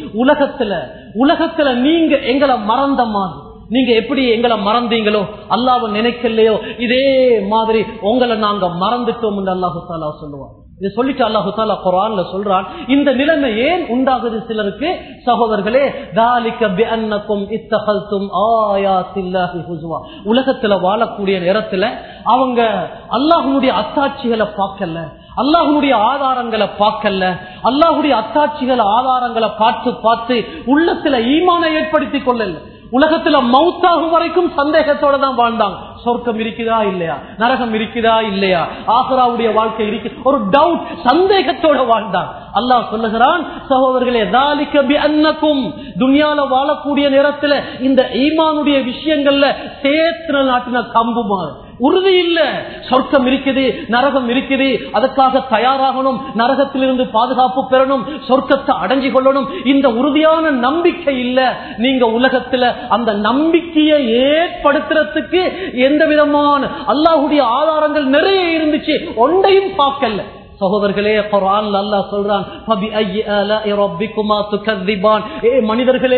உலகத்துல நீங்க எங்களை மறந்த மாதிரி, நீங்க எப்படி எங்களை மறந்தீங்களோ, அல்லாஹ்வை நினைக்கலையோ, இதே மாதிரி உங்களை நாங்க மறந்துட்டோம் என்று அல்லாஹு தஆலா சொல்லுவான். இதை சொல்லிட்டு அல்லாஹு தஆலா குர்ஆன்ல சொல்றான், இந்த நிலைமை ஏன் உண்டாகுது சிலருக்கு? சகோதரர்களே, தாலிக பிஅன்னகும் இத்தகல்தும் ஆயாத்தில்லாஹி ஹுஸ்வா, உலகத்துல வாழக்கூடிய நேரத்துல அவங்க அல்லாஹ்வுடைய அத்தாட்சிகளை பார்க்கல, அல்லாஹ்வுடைய ஆதாரங்களை பார்க்கல, அல்லாஹ்வுடைய அத்தாட்சிகள் ஆதாரங்களை பார்த்து உள்ளத்துல ஈமானை ஏற்படுத்திக் கொள்ளல. உலகத்துல மௌத்தாகும் வரைக்கும் சந்தேகத்தோட தான் வாழ்ந்தாங்க, சொர்க்கம் இருக்குதா இல்லையா, நரகம் இருக்குதா இல்லையா, ஆகிராவுடைய வாழ்க்கை இருக்கு, ஒரு டவுட், சந்தேகத்தோட வாழ்ந்தாங்க. அல்லாஹ் சொல்லுகிறான், சகோதரர்களே, தாலிக பிஅன்னகும், துன்யால வாழக்கூடிய நேரத்துல இந்த ஈமானுடைய விஷயங்கள்ல சேத்திர நாட்டின கம்புமாறு உறுதி இல்ல, சொர்க்கம் இருக்குது, நரகம் இருக்குது, அதுக்காக தயாராகணும், நரகத்திலிருந்து பாதுகாப்பு பெறணும், சொர்க்கத்தை அடைஞ்சு கொள்ளணும், இந்த உறுதியான நம்பிக்கை இல்ல. நீங்க உலகத்துல அந்த நம்பிக்கையை ஏற்படுத்துறதுக்கு எந்த விதமான அல்லாஹ்வுடைய ஆதாரங்கள் நிறைய இருந்துச்சு, ஒன்றையும் பார்க்கல. சகோதரர்களே, குர்ஆன்ல அல்லாஹ் சொல்றான், ஃபபிஅய்யி ஆலாஇ ரப்பிக்குமா துகذிபான், மனிதர்களே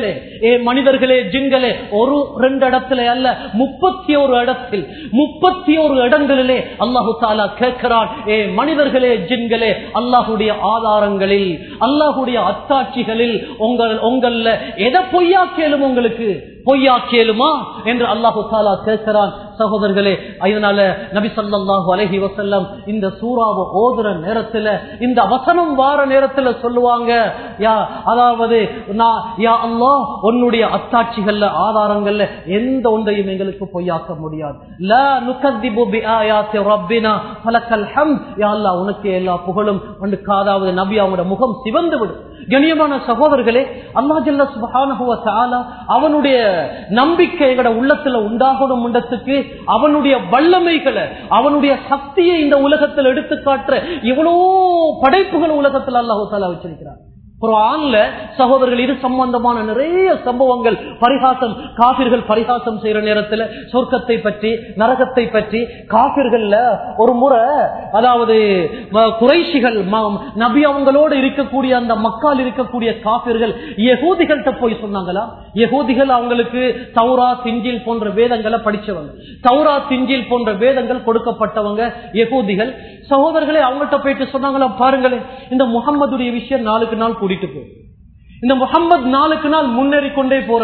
ஜின்களே, ஒரு ரெண்டு இடத்துல அல்ல, 31 இடத்தில் 31 இடங்களிலே அல்லாஹ் தஆலா கேட்கிறான், மனிதர்களே ஜின்களே, அல்லாஹ்வுடைய ஆதாரங்களில், அல்லாஹ்வுடைய அத்தாட்சிகளில் உங்கள எதை பொய்யா கேளும், உங்களுக்கு பொய்யா கேளுமா என்று அல்லாஹு தஆலா கேட்கிறான். சகோதரர்களே, அதனால நபி ஸல்லல்லாஹு அலைஹி வஸல்லம் இந்த சூராவை ஓதுற நேரத்துல, இந்த வசனம் வார நேரத்துல சொல்லுவாங்க, அதாவது யா அல்லாஹ், உன்னுடைய அத்தாட்சிகள்ல ஆதாரங்கள்ல எந்த ஒன்றையும் எங்களுக்கு பொய்யாக்க முடியாது. லா நுகذிபு பிஆயாத்தி ரப்பினா ஃபலக்கல் ஹம்த், யா அல்லாஹ் உனக்கு எல்லா புகழும். அதாவது நபி அவங்களோட முகம் சிவந்து விடும். கண்ணியமான சகோதரர்களே, அல்லாஹ் ஜல்ல சுப்ஹானஹு வ தஆலா அவனுடைய நம்பிக்கைகள உள்ளத்துல உண்டாகணும் என்றதுக்கு அவனுடைய வல்லமைகளை, அவனுடைய சக்தியை இந்த உலகத்தில் எடுத்து காட்டுற இவ்வளவு படைப்புகள் உலகத்தில் அல்லாஹ் தஆலா வச்சிருக்கிறார். குர்ஆன்ல சகோதரர்கள் இது சம்பந்தமான நிறைய சம்பவங்கள், பரிகாசம், காபிர்கள் பரிகாசம் செய்யற நேரத்துல சொர்க்கத்தை பற்றி, நரகத்தை பற்றி காபிர்கள்ல ஒரு முறை, அதாவது குறைஷிகள் நபி அவங்களோடு இருக்கக்கூடிய அந்த மக்கால் இருக்கக்கூடிய காபிர்கள் யகூதிகள்கிட்ட போய் சொன்னாங்களா, யகூதிகள் அவங்களுக்கு தௌராத் இன்ஜீல் போன்ற வேதங்களை படிச்சவங்க, தௌராத் இன்ஜீல் போன்ற வேதங்கள் கொடுக்கப்பட்டவங்க யகூதிகள். சகோதரர்களே, அவங்கள்ட்ட போயிட்டு சொன்னாங்களா, பாருங்களேன், இந்த முஹம்மதுடைய விஷயம் நாளுக்கு நாள் கூட்டிட்டு போகும், இந்த முஹம்மது நாளுக்கு நாள் முன்னேறி கொண்டே போறார்,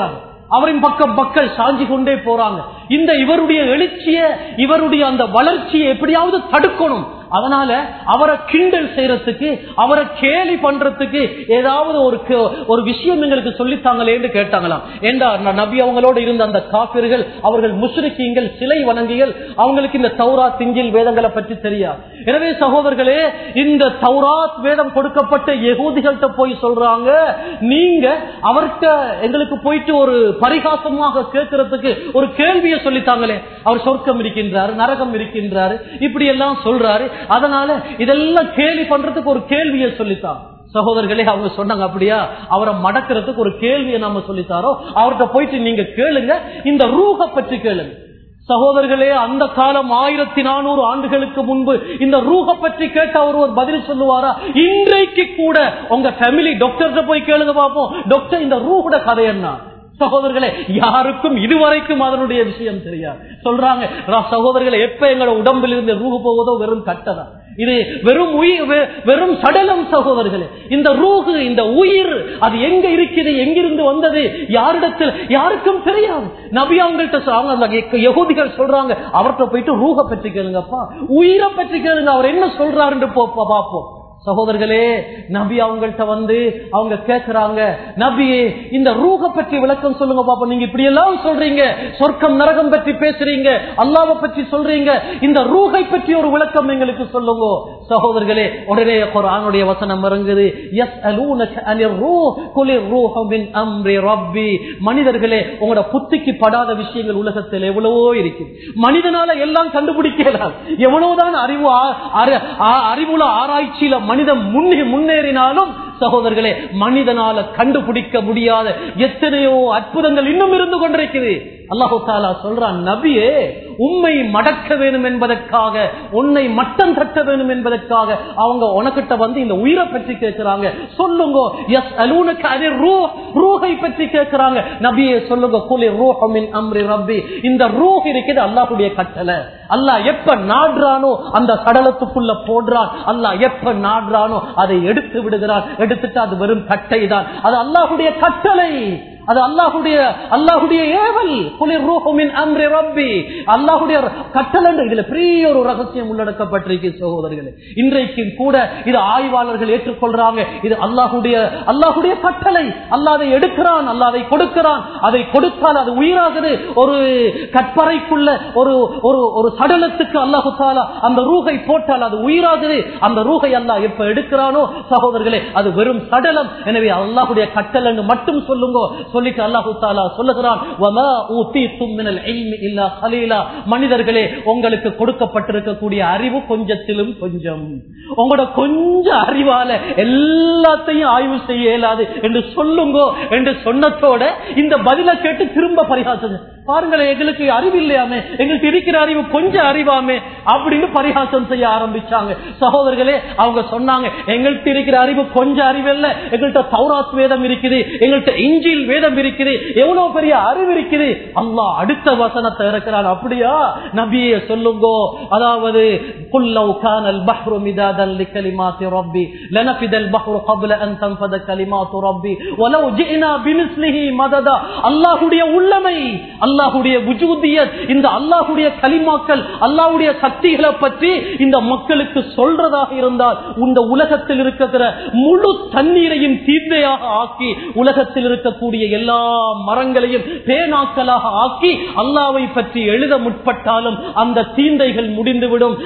அவரின் பக்கம் மக்கள் சாஞ்சி கொண்டே போறாங்க. இந்த இவருடைய எழுச்சிய, இவருடைய அந்த வளர்ச்சியை எப்படியாவது தடுக்கணும். அதனால அவரை கிண்டல் செய்யறதுக்கு, அவரை கேலி பண்றதுக்கு ஏதாவது ஒரு விஷயம் எங்களுக்கு சொல்லித்தாங்களேன்னு கேட்டாங்களாம். ஏண்டா நபி அவங்களோட இருந்த அந்த காபிர்கள், அவர்கள் முஷ்ரிக்கீங்கள், சிலை வணங்கிகள், அவங்களுக்கு இந்த தௌராத் இன்ஜீல் வேதங்களை பற்றி தெரியாது. எனவே சகோதரர்களே, இந்த தௌராத் வேதம் கொடுக்கப்பட்ட யகூதிகள்கிட்ட போய் சொல்றாங்க, நீங்க அவர்கிட்ட எங்களுக்கு போயிட்டு ஒரு பரிகாசமாக கேட்கறதுக்கு ஒரு கேள்வியை சொல்லித்தாங்களே. அவர் சொர்க்கம் இருக்கின்றாரு, நரகம் இருக்கின்றாரு, இப்படி எல்லாம் சொல்றாரு. அதனால இதெல்லாம் கேள்வி பண்றதுக்கு ஒரு கேள்வியை சொல்லித்தான். சகோதரர்களே, அவங்க சொன்னாங்க, அப்படியா, அவரை மடக்கிறதுக்கு ஒரு கேள்வியை நாம சொல்லித்தாரோ, அவர்கிட்ட போயிட்டு நீங்க கேளுங்க, இந்த ரூஹ பற்றி கேளுங்க. சகோதரர்களே, அந்த காலம் 1400 ஆண்டுகளுக்கு முன்பு இந்த ரூஹ பற்றி கேட்ட ஒருவர் பதில் சொல்லுவாரா? இன்றைக்கு கூட உங்க ஃபேமிலி டாக்டர்கிட்ட போய் கேளுங்க பாப்போம், டாக்டர் இந்த ரூஹோட கதை என்ன? சகோதரர்களே, யாருக்கும் இதுவரைக்கும் அதனுடைய விஷயம் தெரியாது. சொல்றாங்க, சகோதரர்களே, எப்ப எங்களோட உடம்பில் இருந்து ரூஹ் போவதோ வெறும் கட்டதான், இது வெறும் வெறும் சடலம். சகோதரர்களே, இந்த ரூஹ், இந்த உயிர், அது எங்க இருக்குது, எங்கிருந்து வந்தது, யாரிடத்தில், யாருக்கும் தெரியாது. நபி அவங்கள்ட்ட யகூதிகள் சொல்றாங்க, அவர்கிட்ட போயிட்டு ரூஹ பற்றி கேளுங்கப்பா, உயிரை பற்றி கேளுங்க, அவர் என்ன சொல்றாருன்னு பாப்போம். சகோதரர்களே, நபி அவங்கள்ட்ட வந்து அவங்க கேட்கிறாங்க, நபியே இந்த ரூஹ பற்றி விளக்கம் சொல்லுங்க பாப்பா. நீங்க இப்படி எல்லாம் சொல்றீங்க, சொர்க்கம் நரகம் பற்றி பேசுறீங்க, அல்லாஹ்வை பற்றி சொல்றீங்க, இந்த ரூஹை பற்றி ஒரு விளக்கம் எங்களுக்கு சொல்லுங்க. சகோதரர்களே, உடனே குர்ஆனுடைய வசனம் இறங்குது, யஸ்அலூனக அனிர் ரூஹ் குலிர் ரூஹு மின் அம்ரி ரப்பி. மனிதர்களே, உங்களோட புத்திக்கு படாத விஷயங்கள் உலகத்தில் எவ்வளவோ இருக்கு. மனிதனால எல்லாம் கண்டுபிடிக்கலாம். எவ்வளவுதான் அறிவுல ஆராய்ச்சியில மனிதன் முன்னேறினாலும் சகோதரர்களே, மனிதனால கண்டுபிடிக்க முடியாத எத்தனையோ அற்புதங்கள் இன்னும் இருந்து கொண்டிருக்கிறது. அல்லாஹு தஆலா சொல்றான், நபியே, உம்மை மடக்க வேண்டும் என்பதற்காக, உன்னை மட்டம் தட்ட வேண்டும் என்பதற்காக அவங்க உனக்கிட்ட வந்து இந்த உயிரை பற்றி கேட்கிறாங்க. சொல்லுங்க, யஸ்அலூனக அனிர் ரூஹ், ரூஹை பற்றி கேட்கிறாங்க. நபியே சொல்லுங்க, குலிர் ரூஹு மின் அம்ரி ரப்பி. இந்த ரூஹ் இருக்குது அல்லாஹ்வுடைய கட்டளை. அல்லாஹ் எப்ப நாடுறானோ அந்த சடலத்துக்குள்ள போடுறான். அல்லாஹ் எப்ப நாடுறானோ அதை எடுத்து விடுகிறான். எடுத்துட்டு அது வெறும் கட்டை தான், அது அல்லாஹ்வுடைய கட்டளை, அது அல்லாஹ்வுடைய ஏவல். குலிர் ரூஹு மின் அம்ரி ரப்பி, அல்லாஹ்வுடைய கட்டளை. இதுல பெரிய ஒரு ரகசியம் உள்ளடக்கப்பட்டிருக்கு சகோதரர்களே. இன்றைக்கும் கூட இது ஆய்வாளர்கள் ஏற்றுக்கொள்றாங்க, இது அல்லாஹ்வுடைய கட்டளை. அல்லாஹ் அதை எடுக்கிறான், அல்லாஹ் அதை கொடுக்கிறான். அதை கொடுத்தால் அது உயிராகுது. ஒரு கற்பறைக்குள்ள ஒரு சடலத்துக்கு அல்லாஹு தஆலா அந்த ரூஹை போட்டால் அது உயிராகுது. அந்த ரூஹை அல்லாஹ் எப்ப எடுக்கிறானோ சகோதரர்களே, அது வெறும் சடலம். எனவே அல்லாஹ்வுடைய கட்டளைன்னு மட்டும் சொல்லுங்க. சொல்லிட்டு அல்லாஹு தஆலா சொல்லுகிறான், வமா ஊதீதும் மினல் இல்மி இல்லா கலீலா. மனிதர்களே, உங்களுக்கு கொடுக்கப்பட்டிருக்கக்கூடிய அறிவு கொஞ்சத்திலும் கொஞ்சம். உங்களோட கொஞ்சம் அறிவால எல்லாத்தையும் ஆய்வு செய்ய இயலாது என்று சொல்லுங்க என்று சொன்னதோட இந்த பதிலை கேட்டு திரும்ப பரிகாசம் பாருங்களேன், எங்களுக்கு அறிவு இல்லையாமே, எங்களுக்கு இருக்கிற அறிவு கொஞ்சம் அறிவாமே அப்படின்னு பரிகாசம் செய்ய ஆரம்பிச்சாங்க. சகோதரர்களே, அவங்க சொன்னாங்க, எங்கள்கிட்ட இருக்கிற அறிவு கொஞ்சம் அறிவு இல்ல, எங்கள்கிட்ட தௌராத் வேதம் இருக்குது, எங்கள்கிட்ட இன்ஜீல் வேதம் இருக்குது, எவ்வளவு பெரிய அறிவு இருக்குது. அல்லாஹ் அடுத்த வசனத்தை இருக்கிறான், அப்படியா நபியே சொல்லுங்க, அதாவது குல்லௌ கானல் பஹ்ரு மிதாதன் லிகலிமாத்தி ரப்பி லனஃபிதல் பஹ்ரு قبل ان تنفذ كلمات ربي ولو جئنا بمثله مددا. அல்லாஹ்வுடைய உள்ளமை, அல்லாஹ்வுடைய வஜூதியத், இந்த அல்லாஹ்வுடைய கலிமாக்கள், அல்லாஹ்வுடைய சக்திகளை பற்றி இந்த மக்களுக்கு சொல்றதாக இருந்தால் இந்த உலகத்தில் இருக்கிற முழு தண்ணீரையும் தீர்வையாக ஆக்கி, உலகத்தில் இருக்கக்கூடிய எல்லா மரங்களையும் பேனாக்களாக ஆக்கி அல்லாஹ்வை பற்றி எழுத முற்பட்டாலும் அந்த தீந்தைகள் முடிந்துவிடும்,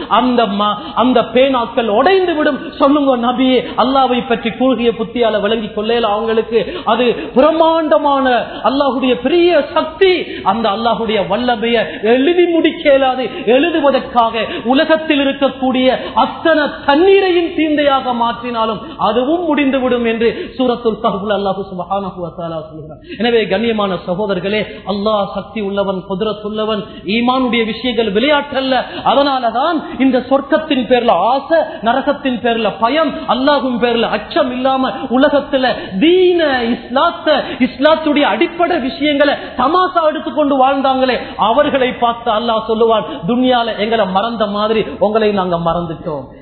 அந்த பேனாக்கள் உடைந்து விடும். சொல்லுங்க நபியே, அல்லாஹ்வை பற்றி கூறிய புத்தியால விளங்கி கொள்ளல அவங்களுக்கு. அது பிரம்மாண்டமான அல்லாஹ்வுடைய பெரிய சக்தி. அந்த அல்லாஹ்வுடைய வல்லமையை எழுதி முடிக்க இயலாது. எழுதுவதற்காக உலகத்தில் இருக்கக்கூடிய அத்தனை தண்ணீரையும் தீந்தையாக மாற்றினாலும் அதுவும் முடிந்துவிடும் என்று சூரத்துல் கஹ்ஃப்ல அல்லாஹ் சுப்ஹானஹு வ தஆலா சொல்கிறார். எனவே கண்ணியமான சகோதரர்களே, அல்லாஹ் சக்தி உள்ளவன், குத்ரத் உள்ளவன். ஈமானுடைய விஷயங்கள் விளையாட்டல்ல. அதனாலதான் இந்த சொர்க்கத்தின் பேர்ல ஆசை, நரகத்தின் பேர்ல பயம், அல்லாஹ்வின் பேர்ல அச்சம் இல்லாம உலகத்துல தீன இஸ்லாத்துடைய அடிப்படை விஷயங்களை தமாசா எடுத்துக்கொண்டு வாழ்ந்தாங்களே, அவர்களை பார்த்து அல்லாஹ் சொல்லுவான், துன்யால எங்களை மறந்த மாதிரி உங்களை நாங்க மறந்துட்டோம்.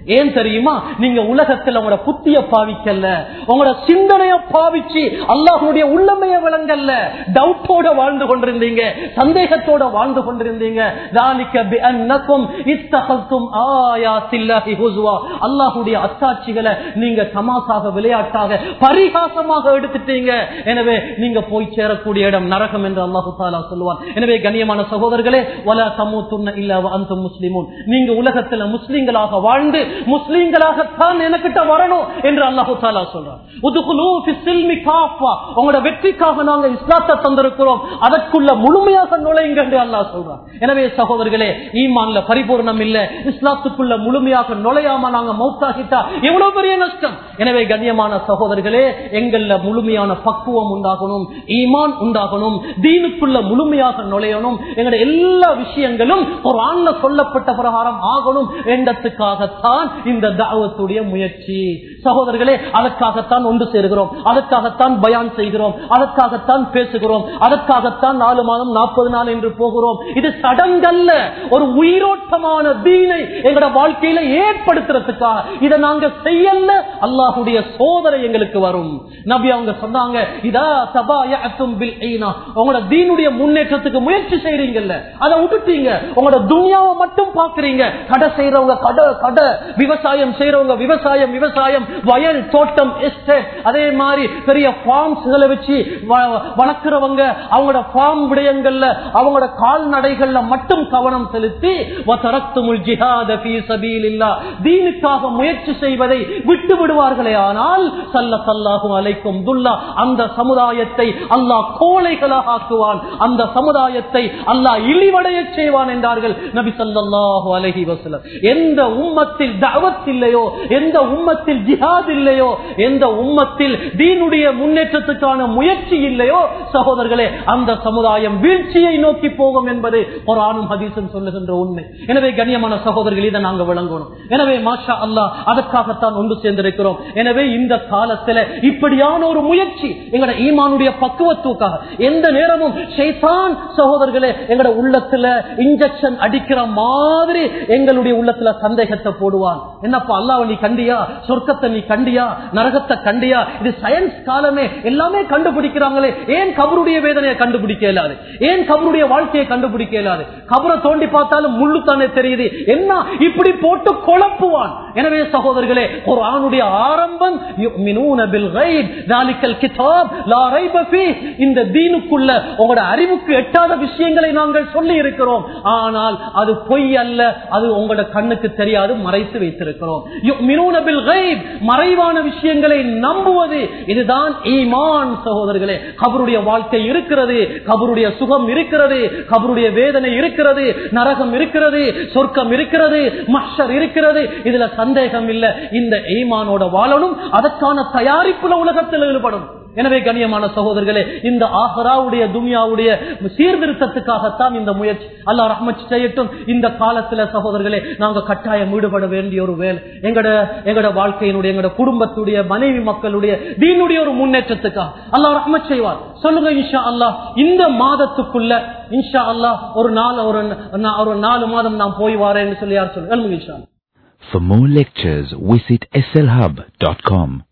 ஏன் தெரியுமா? நீங்க உலகத்தில் உங்களோட புத்திய பாவிக்கல்ல, உங்களோட சிந்தனைய பாவிச்சு அல்லாஹ்வுடைய உள்ளமைய விளங்கல்ல, டவுட்டோட வாழ்ந்து கொண்டிருந்தீங்க, சந்தேகத்தோட வாழ்ந்து கொண்டிருந்தீங்க. ذَلِكَ بِأَنَّكُمْ اتَّخَذْتُمْ آيَاتِ اللَّهِ هُزُوًا. அல்லாஹ்வுடைய அத்தாட்சிகளை நீங்க தமாசாக, விளையாட்டாக, பரிகாசமாக எடுத்துட்டீங்க. எனவே நீங்க போய் சேரக்கூடிய இடம் நரகம் என்று அல்லாஹ் தஆலா சொல்வான். எனவே கண்ணியமான சகோதரர்களே, வலா தமூதுன்ன இல்லா வஅன்தும் முஸ்லிமூன். நீங்க உலகத்துல முஸ்லிம்களாக வாழ்ந்து முஸ்லிம்களாகத்தான் எனக்கிட்ட வரணும் என்று அல்லாஹ் தஆலா சொல்றான். உதுகுலூ ஃபிஸ்ஸில்மி காஃபா. உங்களோட வெற்றிக்காக நாங்க இஸ்லாத்தை தந்திருக்கிறோம், அதற்குள்ள முழுமையாக நுழையுங்க என்று அல்லாஹ் சொல்றான். எனவே சகோதரர்களே, ஈமான்ல பரிபூர்ணம் இல்ல, இஸ்லாத்துக்குள்ள முழுமையாக நுழையாம நாங்க மௌத்தாகிட்டா எவ்வளவு பெரிய நஷ்டம். எனவே கண்ணியமான சகோதரர்களே, எங்கள்ல முழுமையான பக்குவம் உண்டாகணும், ஈமான் உண்டாகணும், தீனுக்குள்ள முழுமையாக நுழையணும். எங்களுடைய எல்லா விஷயங்களும் குர்ஆன்ல சொல்லப்பட்ட பிரகாரம் ஆகணும் என்றதுக்காகத்தான் இந்த தஅவத்துடைய முயற்சி. சகோதரர்களே, அதற்காகத்தான் ஒன்று சேருகிறோம், அதற்காகத்தான் பயான் செய்கிறோம், அதற்காகத்தான் பேசுகிறோம், அதற்காகத்தான் 4 மாதம் 40 நாள் என்று போகிறோம். இது சடங்கல்ல, ஒரு உயிரோட்டமான தீனை எங்களோட வாழ்க்கையில ஏற்படுத்துறதுக்காக. இதை நாங்க செய்யல, அல்லாஹ்வுடைய சோதனை எங்களுக்கு வரும். நபி அவங்க சொன்னாங்க, இதா தபாயஅத்தும் பில் ஈனா. உங்களோட தீனுடைய முன்னேற்றத்துக்கு முயற்சி செய்றீங்கல்ல, அதை விட்டுட்டீங்க, உங்களோட துன்யாவை மட்டும் பாக்குறீங்க. கடை செய்யறவங்க கடை, விவசாயம் செய்யறவங்க விவசாயம், வயல் தோட்டம், எஸ்டேட், அதே மாதிரி பெரிய ஃபார்ம்ஸ்களை வச்சு வளர்க்கிறவங்க அவங்களோட ஃபார்ம் விடயங்கள்ல, அவங்களோட கால்நடைகள்ல மட்டும் கவனம் செலுத்தி வதரக்துமுல் ஜிஹாத ஃபீ சபீலில்லாஹ், தீனுக்காக முயற்சி செய்வதை விட்டு விடுவார்களே ஆனால் ஸல்லல்லாஹு அலைக்கும் துல்லா, அந்த சமுதாயத்தை அல்லாஹ் கோழைகளாக ஆக்குவான், அந்த சமுதாயத்தை அல்லாஹ் இழிவடைய செய்வான் என்றார்கள் நபி ஸல்லல்லாஹு அலைஹி வஸல்லம். எந்த உம்மத்தில் தஅவத் இல்லையோ, எந்த உம்மத்தில் ஜிஹாத் இல்லையோ, எந்த உம்மத்தில் தீனுடைய முன்னேற்றத்துக்கான முயற்சி இல்லையோ சகோதரர்களே, அந்த சமுதாயம் வீழ்ச்சியை நோக்கி போகும் என்பது குர்ஆனும் ஹதீஸும் சொல்லுகின்ற உண்மை. எனவே கண்ணியமான சகோதரர்கள், இதை நாங்கள் விளங்கணும். எனவே மாஷா அல்லாஹ், அதற்காகத்தான் ஒன்று சேர்ந்திருக்கிறோம். எனவே இந்த காலத்துல இப்படியான ஒரு முயற்சி எங்களோட ஈமானுடைய பக்குவத்துக்காக. எந்த நேரமும் ஷைத்தான் சகோதரர்களே எங்களோட உள்ளத்துல இன்ஜெக்ஷன் அடிக்கிற மாதிரி எங்களுடைய உள்ளத்துல சந்தேகத்தை போடுவான். என்னப்பா அல்லாஹ்வை நீ கண்டியா, சொர்க்கத்தை நீ கண்டியா, நரகத்தை கண்டியா? இது சயின்ஸ் காலமே, எல்லாமே கண்டுபிடிக்கிறாங்களே, ஏன் கபருடைய வேதனையை கண்டுபிடிக்க இயலாது? ஏன் கபருடைய வாழ்க்கையை கண்டுபிடிக்க இயலாது? கபரை தோண்டி பார்த்தாலும் முள்ளு தானே தெரியுது, என்ன இப்படி போட்டு குழப்புவான். எனவே சகோதரர்களே, குர்ஆனுடைய ஆரம்பம் யுமினூன பில் கைப் ذلكல் கிதாப் லா ரைப ஃபீஹ். இந்த தீனுக்குள்ள உங்களுடைய அறிவுக்கு எட்டாத விஷயங்களை நாங்கள் சொல்லி இருக்கிறோம், ஆனால் அது பொய் அல்ல, அது உங்களோட கண்ணுக்கு தெரியாது, மறைத்து வைத்திருக்கிறோம். யுமினூன பில் கைப், மறைவான விஷயங்களை நம்புவது, இதுதான் ஈமான் சகோதரர்களே. கபருடைய வாழ்க்கை இருக்கிறது, கபருடைய சுகம் இருக்கிறது, கபருடைய வேதனை இருக்கிறது, நரகம் இருக்கிறது, சொர்க்கம் இருக்கிறது, மஹ்ஷர் இருக்கிறது, இதுல சந்தேகம் இல்ல. இந்த ஈமானோட வாழணும், அதற்கான தயாரிப்புல உலகத்தில் ஈடுபடும். எனவே கண்ணியமான சகோதரர்களே, இந்த ஆஹிராவுடைய துன்யாவுடைய சீர்திருத்தத்துக்காகத்தான் இந்த முயற்சி. அல்லாஹ் ரஹ்மத் செய்யட்டும். இந்த காலத்துல சகோதரர்களே, நாங்க கட்டாயம் ஈடுபட வேண்டிய ஒரு வேலை எங்கட வாழ்க்கையினுடைய, எங்கட குடும்பத்துடைய, மனைவி மக்களுடைய தீனுடைய ஒரு முன்னேற்றத்துக்காக அல்லாஹ் ரஹ்மத் செய்வார். சொல்லுங்க இன்ஷா அல்லாஹ், இந்த மாதத்துக்குள்ள இன்ஷா அல்லாஹ் ஒரு 4 மாதம் நான் போய் வரேன்னு சொல்லி யார் சொல்லுங்க இன்ஷா அல்லாஹ். For more lectures, visit slhub.com.